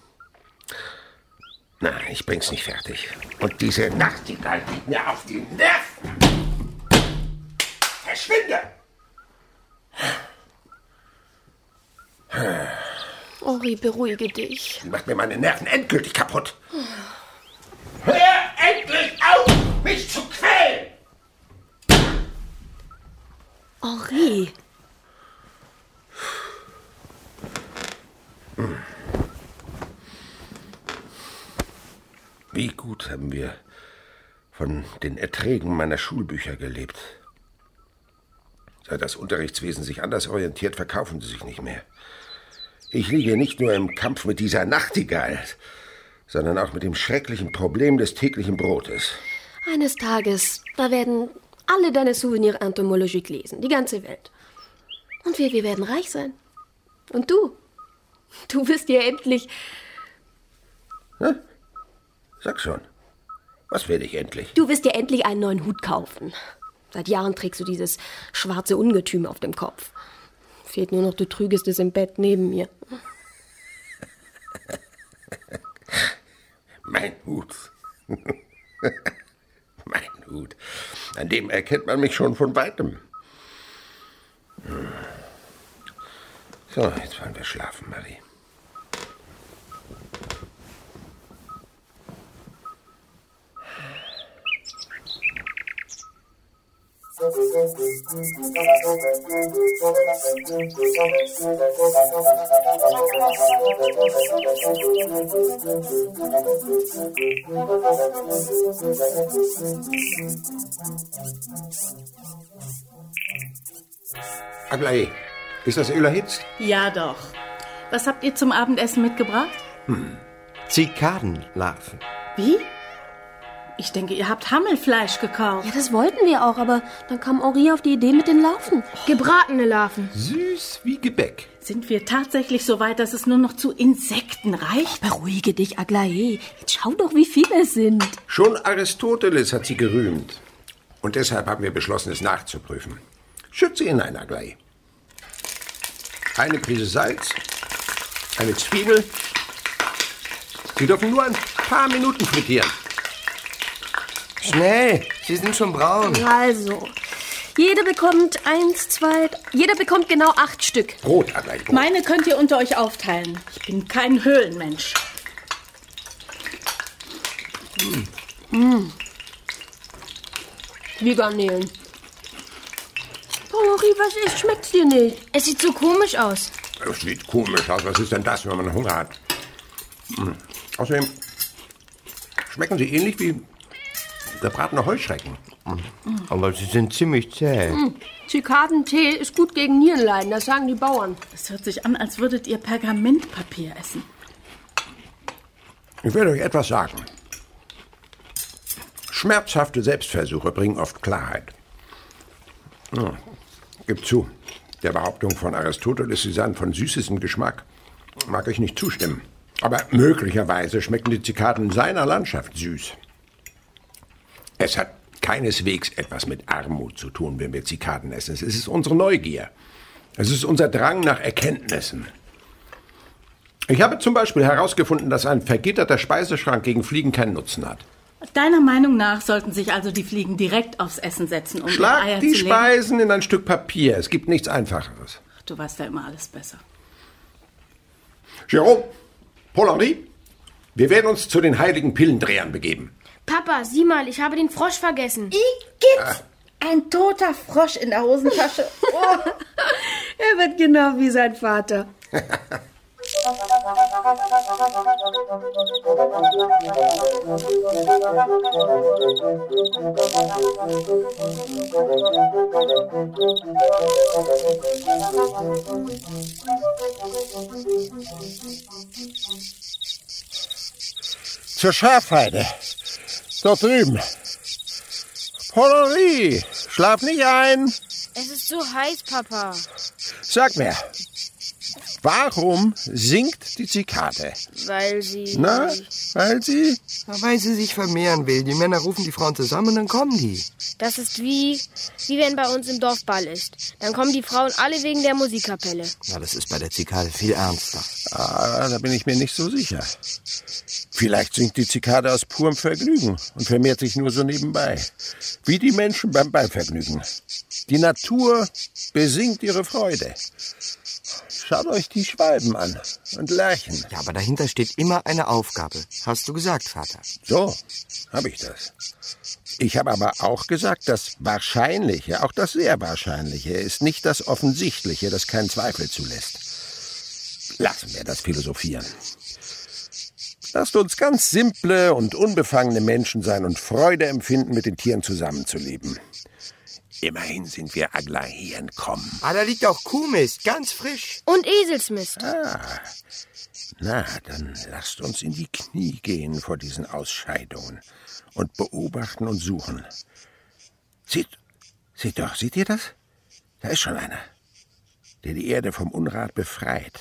Na, ich bring's nicht fertig. Und diese Nachtigall geht mir auf die Nerven. Verschwinde! Henri, beruhige dich. Sie macht mir meine Nerven endgültig kaputt. Hör endlich auf, mich zu quälen! Henri. Wie gut haben wir von den Erträgen meiner Schulbücher gelebt. Seit das Unterrichtswesen sich anders orientiert, verkaufen sie sich nicht mehr. Ich liege nicht nur im Kampf mit dieser Nachtigall, sondern auch mit dem schrecklichen Problem des täglichen Brotes. Eines Tages, da werden alle deine Souvenirs Entomologique lesen, die ganze Welt. Und wir werden reich sein. Und du? Du wirst dir endlich... Hm? Sag schon. Was werde ich endlich? Du wirst dir endlich einen neuen Hut kaufen. Seit Jahren trägst du dieses schwarze Ungetüm auf dem Kopf. Fehlt nur noch, du trügest es im Bett neben mir. Mein Hut. Mein Hut. An dem erkennt man mich schon von Weitem. So, jetzt wollen wir schlafen, Marie. Aglaé, ist das Öl erhitzt? Ja, doch. Was habt ihr zum Abendessen mitgebracht? Zikadenlarven. Wie? Ich denke, ihr habt Hammelfleisch gekauft. Ja, das wollten wir auch, aber dann kam Henri auf die Idee mit den Larven. Gebratene Larven. Süß wie Gebäck. Sind wir tatsächlich so weit, dass es nur noch zu Insekten reicht? Beruhige dich, Aglaé. Jetzt schau doch, wie viele es sind. Schon Aristoteles hat sie gerühmt. Und deshalb haben wir beschlossen, es nachzuprüfen. Schütze hinein, Aglaé. Eine Prise Salz, eine Zwiebel. Sie dürfen nur ein paar Minuten frittieren. Schnell, sie sind schon braun. Also, jeder bekommt genau 8 Stück. Brot, Aglaé, Brot. Meine könnt ihr unter euch aufteilen. Ich bin kein Höhlenmensch. Wie Garnelen. Henri, was ist? Schmeckt's dir nicht? Es sieht so komisch aus. Es sieht komisch aus. Was ist denn das, wenn man Hunger hat? Außerdem schmecken sie ähnlich wie gebratene Heuschrecken. Aber sie sind ziemlich zäh. Zikadentee ist gut gegen Nierenleiden, das sagen die Bauern. Es hört sich an, als würdet ihr Pergamentpapier essen. Ich werde euch etwas sagen. Schmerzhafte Selbstversuche bringen oft Klarheit. Gib zu, der Behauptung von Aristoteles, sie seien von süßestem Geschmack, mag ich nicht zustimmen. Aber möglicherweise schmecken die Zikaden seiner Landschaft süß. Es hat keineswegs etwas mit Armut zu tun, wenn wir Zikaden essen. Es ist unsere Neugier. Es ist unser Drang nach Erkenntnissen. Ich habe zum Beispiel herausgefunden, dass ein vergitterter Speiseschrank gegen Fliegen keinen Nutzen hat. Deiner Meinung nach sollten sich also die Fliegen direkt aufs Essen setzen, um Schlag Eier die zu legen? Speisen in ein Stück Papier. Es gibt nichts Einfacheres. Ach, du weißt ja immer alles besser. Jérôme, Paul-Henri, wir werden uns zu den heiligen Pillendrehern begeben. Papa, sieh mal, ich habe den Frosch vergessen. Igitt! Ein toter Frosch in der Hosentasche. Oh. Er wird genau wie sein Vater. Zur Schafheide. Dort drüben. Paul-Henri, schlaf nicht ein. Es ist so heiß, Papa. Sag mir, warum singt die Zikade? Weil sie... Na, weil sie? Weil sie sich vermehren will. Die Männer rufen die Frauen zusammen und dann kommen die. Das ist wie wenn bei uns im Dorf Ball ist. Dann kommen die Frauen alle wegen der Musikkapelle. Na, das ist bei der Zikade viel ernster. Ah, da bin ich mir nicht so sicher. Vielleicht singt die Zikade aus purem Vergnügen und vermehrt sich nur so nebenbei. Wie die Menschen beim Ballvergnügen. Die Natur besingt ihre Freude. Schaut euch die Schwalben an und Lerchen. Ja, aber dahinter steht immer eine Aufgabe. Hast du gesagt, Vater? So, habe ich das. Ich habe aber auch gesagt, das Wahrscheinliche, auch das sehr Wahrscheinliche, ist nicht das Offensichtliche, das keinen Zweifel zulässt. Lassen wir das philosophieren. Lasst uns ganz simple und unbefangene Menschen sein und Freude empfinden, mit den Tieren zusammenzuleben. Immerhin sind wir Aglaé entkommen. Ah, da liegt auch Kuhmist, ganz frisch. Und Eselsmist. Ah, na, dann lasst uns in die Knie gehen vor diesen Ausscheidungen und beobachten und suchen. Seht ihr das? Da ist schon einer, der die Erde vom Unrat befreit.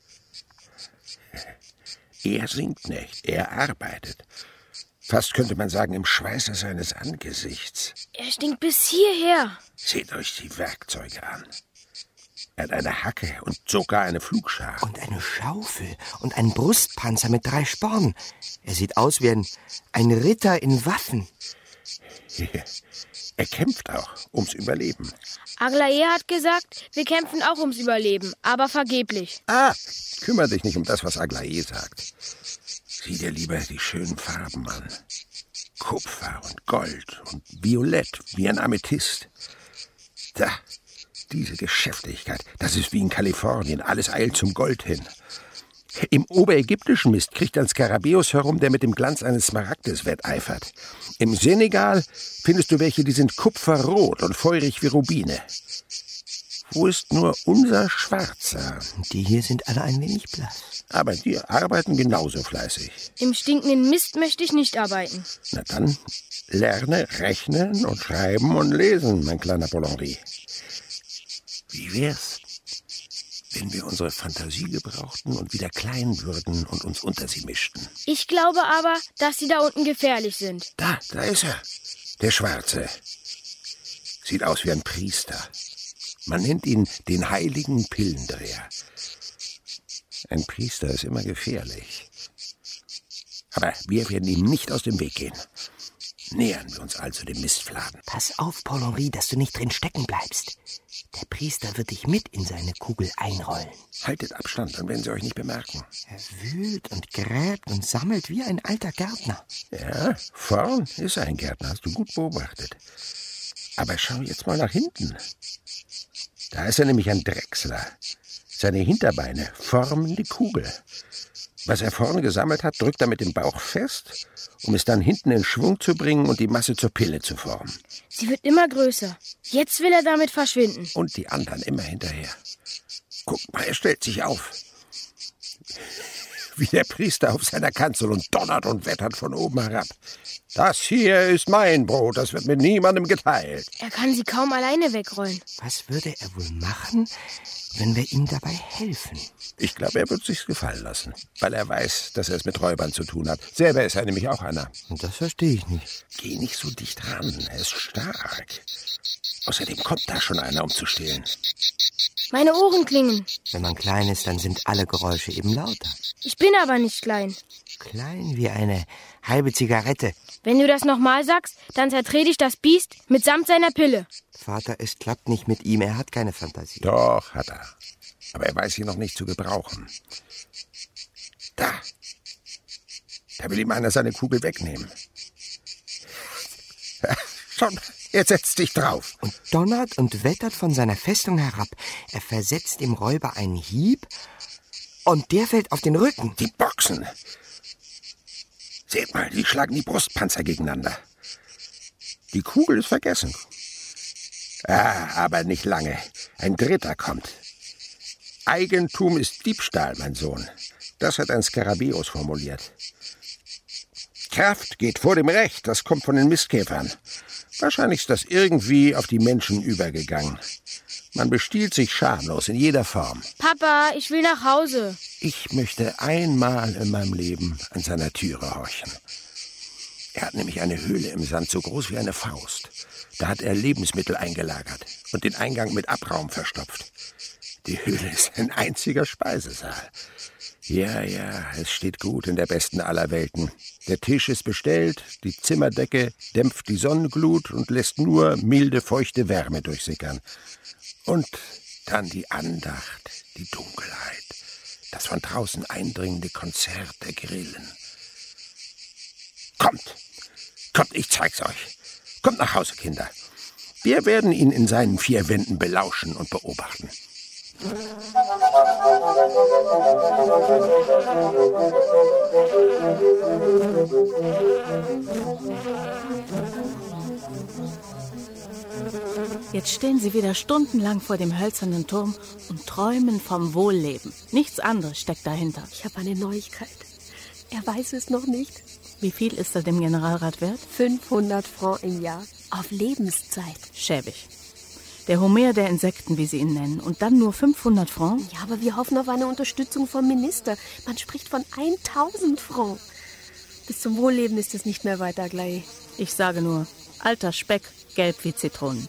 Er singt nicht, er arbeitet. Fast könnte man sagen, im Schweiße seines Angesichts. Er stinkt bis hierher. Seht euch die Werkzeuge an. Er hat eine Hacke und sogar eine Pflugschar. Und eine Schaufel und einen Brustpanzer mit 3 Spornen. Er sieht aus wie ein Ritter in Waffen. Er kämpft auch ums Überleben. Aglaé hat gesagt, wir kämpfen auch ums Überleben, aber vergeblich. Ah, kümmere dich nicht um das, was Aglaé sagt. Sieh dir lieber die schönen Farben an. Kupfer und Gold und Violett wie ein Amethyst. Da, diese Geschäftigkeit, das ist wie in Kalifornien, alles eilt zum Gold hin. Im oberägyptischen Mist kriegt ein Skarabäus herum, der mit dem Glanz eines Smaragdes wetteifert. Im Senegal findest du welche, die sind kupferrot und feurig wie Rubine. Wo ist nur unser Schwarzer? Die hier sind alle ein wenig blass. Aber die arbeiten genauso fleißig. Im stinkenden Mist möchte ich nicht arbeiten. Na dann, lerne rechnen und schreiben und lesen, mein kleiner Paul-Henri. Wie wär's, wenn wir unsere Fantasie gebrauchten und wieder klein würden und uns unter sie mischten? Ich glaube aber, dass sie da unten gefährlich sind. Da ist er, der Schwarze. Sieht aus wie ein Priester. Man nennt ihn den heiligen Pillendreher. Ein Priester ist immer gefährlich. Aber wir werden ihm nicht aus dem Weg gehen. Nähern wir uns also dem Mistfladen. Pass auf, Paul Henri, dass du nicht drin stecken bleibst. Der Priester wird dich mit in seine Kugel einrollen. Haltet Abstand, dann werden sie euch nicht bemerken. Er wühlt und gräbt und sammelt wie ein alter Gärtner. Ja, vorn ist ein Gärtner, hast du gut beobachtet. Aber schau jetzt mal nach hinten. Da ist er nämlich ein Drechsler. Seine Hinterbeine formen die Kugel. Was er vorne gesammelt hat, drückt er mit dem Bauch fest, um es dann hinten in Schwung zu bringen und die Masse zur Pille zu formen. Sie wird immer größer. Jetzt will er damit verschwinden. Und die anderen immer hinterher. Guck mal, er stellt sich auf. Wie der Priester auf seiner Kanzel und donnert und wettert von oben herab. Das hier ist mein Brot, das wird mit niemandem geteilt. Er kann sie kaum alleine wegrollen. Was würde er wohl machen, wenn wir ihm dabei helfen? Ich glaube, er wird sich's gefallen lassen, weil er weiß, dass er es mit Räubern zu tun hat. Selber ist er nämlich auch einer. Und das verstehe ich nicht. Geh nicht so dicht ran, er ist stark. Außerdem kommt da schon einer, um zu stehlen. Meine Ohren klingen. Wenn man klein ist, dann sind alle Geräusche eben lauter. Ich bin aber nicht klein. Klein wie eine halbe Zigarette. Wenn du das nochmal sagst, dann zertrete ich das Biest mitsamt seiner Pille. Vater, es klappt nicht mit ihm, er hat keine Fantasie. Doch, hat er. Aber er weiß sie noch nicht zu gebrauchen. Da will ihm einer seine Kugel wegnehmen. Schau, er setzt sich drauf. Und donnert und wettert von seiner Festung herab. Er versetzt dem Räuber einen Hieb und der fällt auf den Rücken. Die boxen. Seht mal, die schlagen die Brustpanzer gegeneinander. Die Kugel ist vergessen. Aber nicht lange. Ein dritter kommt. Eigentum ist Diebstahl, mein Sohn. Das hat ein Skarabäus formuliert. Kraft geht vor dem Recht, das kommt von den Mistkäfern. Wahrscheinlich ist das irgendwie auf die Menschen übergegangen. Man bestiehlt sich schamlos in jeder Form. Papa, ich will nach Hause. Ich möchte einmal in meinem Leben an seiner Türe horchen. Er hat nämlich eine Höhle im Sand, so groß wie eine Faust. Da hat er Lebensmittel eingelagert und den Eingang mit Abraum verstopft. Die Höhle ist ein einziger Speisesaal. Ja, es steht gut in der besten aller Welten. Der Tisch ist bestellt, die Zimmerdecke dämpft die Sonnenglut und lässt nur milde, feuchte Wärme durchsickern. Und dann die Andacht, die Dunkelheit, das von draußen eindringende Konzert der Grillen. Kommt, ich zeig's euch. Kommt nach Hause, Kinder. Wir werden ihn in seinen 4 Wänden belauschen und beobachten. Jetzt stehen sie wieder stundenlang vor dem hölzernen Turm und träumen vom Wohlleben. Nichts anderes steckt dahinter. Ich habe eine Neuigkeit. Er weiß es noch nicht. Wie viel ist er dem Generalrat wert? 500 Francs im Jahr. Auf Lebenszeit. Schäbig. Der Homer der Insekten, wie sie ihn nennen. Und dann nur 500 Francs? Ja, aber wir hoffen auf eine Unterstützung vom Minister. Man spricht von 1000 Francs. Bis zum Wohlleben ist es nicht mehr weiter gleich. Ich sage nur, alter Speck, gelb wie Zitronen.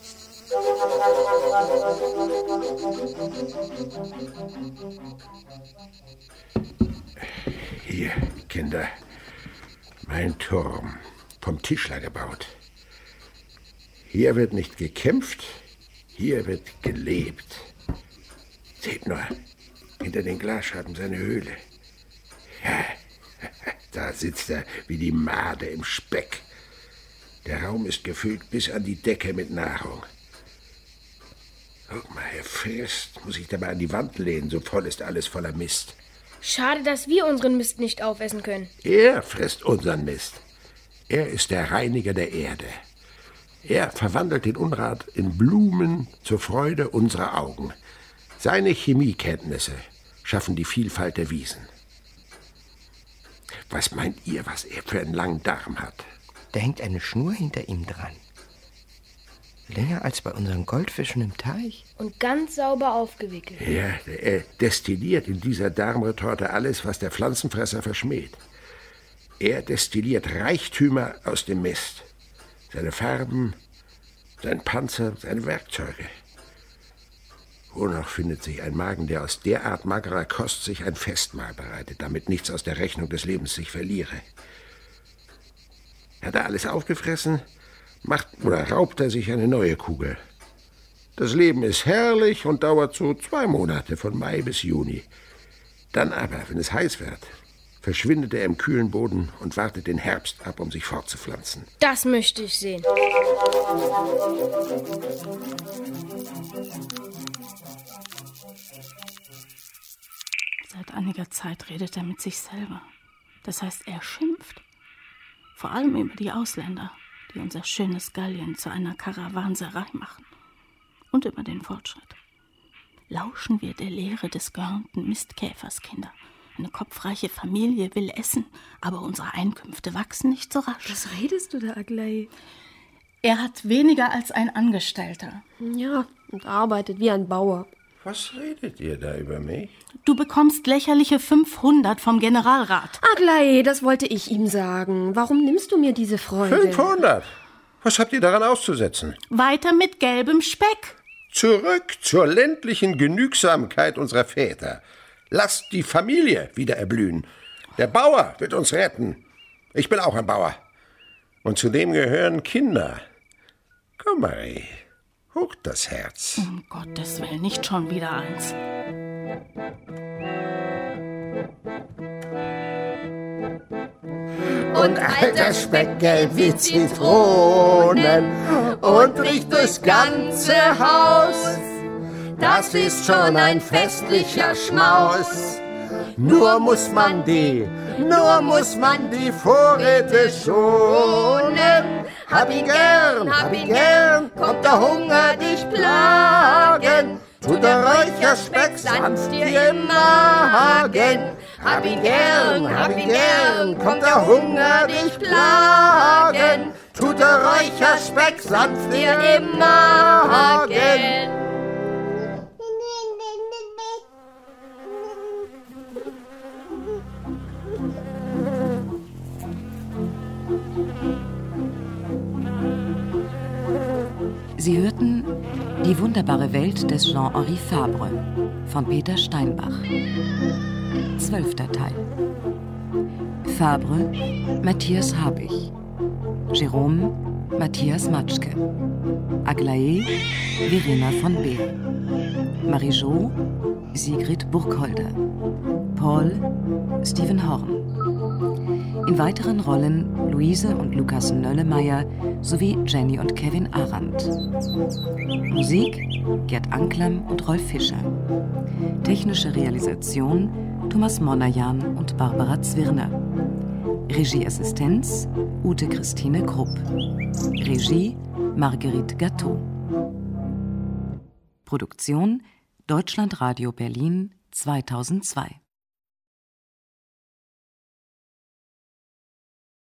Hier, Kinder, mein Turm, vom Tischler gebaut. Hier wird nicht gekämpft, hier wird gelebt. Seht nur, hinter den Glasscheiben seine Höhle. Ja, da sitzt er wie die Made im Speck. Der Raum ist gefüllt bis an die Decke mit Nahrung. Guck mal, er frisst, muss sich dabei an die Wand lehnen, so voll ist alles voller Mist. Schade, dass wir unseren Mist nicht aufessen können. Er frisst unseren Mist. Er ist der Reiniger der Erde. Er verwandelt den Unrat in Blumen zur Freude unserer Augen. Seine Chemiekenntnisse schaffen die Vielfalt der Wiesen. Was meint ihr, was er für einen langen Darm hat? Da hängt eine Schnur hinter ihm dran. Länger als bei unseren Goldfischen im Teich. Und ganz sauber aufgewickelt. Ja, er destilliert in dieser Darmretorte alles, was der Pflanzenfresser verschmäht. Er destilliert Reichtümer aus dem Mist. Seine Farben, sein Panzer, seine Werkzeuge. Wo noch findet sich ein Magen, der aus derart magerer Kost sich ein Festmahl bereitet, damit nichts aus der Rechnung des Lebens sich verliere? Hat er alles aufgefressen, macht oder raubt er sich eine neue Kugel. Das Leben ist herrlich und dauert so 2 Monate, von Mai bis Juni. Dann aber, wenn es heiß wird, verschwindet er im kühlen Boden und wartet den Herbst ab, um sich fortzupflanzen. Das möchte ich sehen. Seit einiger Zeit redet er mit sich selber. Das heißt, er schimpft. Vor allem über die Ausländer, die unser schönes Gallien zu einer Karawanserei machen. Und über den Fortschritt. Lauschen wir der Lehre des gehörnten Mistkäferskinder. Eine kopfreiche Familie will essen, aber unsere Einkünfte wachsen nicht so rasch. Was redest du da, Aglaé? Er hat weniger als ein Angestellter. Ja, und arbeitet wie ein Bauer. Was redet ihr da über mich? Du bekommst lächerliche 500 vom Generalrat. Aglaé, das wollte ich ihm sagen. Warum nimmst du mir diese Freude? 500? Was habt ihr daran auszusetzen? Weiter mit gelbem Speck. Zurück zur ländlichen Genügsamkeit unserer Väter. Lasst die Familie wieder erblühen. Der Bauer wird uns retten. Ich bin auch ein Bauer. Und zudem gehören Kinder. Komm, Marie, hoch das Herz. Um Gottes Willen, nicht schon wieder eins. Und alter Speck gelb wie Zitronen und riecht durchs ganze Haus. Das ist schon ein festlicher Schmaus. Nur muss man die Vorräte schonen. Hab ihn gern, kommt der Hunger dich plagen. Tut der Räucherspeck sanft dir im Magen. Hab ihn gern, kommt der Hunger dich plagen. Tut der Räucherspeck sanft dir im Magen. Sie hörten Die wunderbare Welt des Jean-Henri Fabre von Peter Steinbach. 12. Teil. Fabre, Matthias Habich. Jérôme, Matthias Matschke. Aglaé, Verena von Beer. Marie-Jo, Sigrid Burkholder. Paul, Steven Horn. In weiteren Rollen Luise und Lukas Nöllemeier sowie Jenny und Kevin Arendt. Musik Gerd Anklam und Rolf Fischer. Technische Realisation Thomas Monajan und Barbara Zwirner. Regieassistenz Ute Christine Krupp. Regie Marguerite Gatteau. Produktion Deutschlandradio Berlin 2002.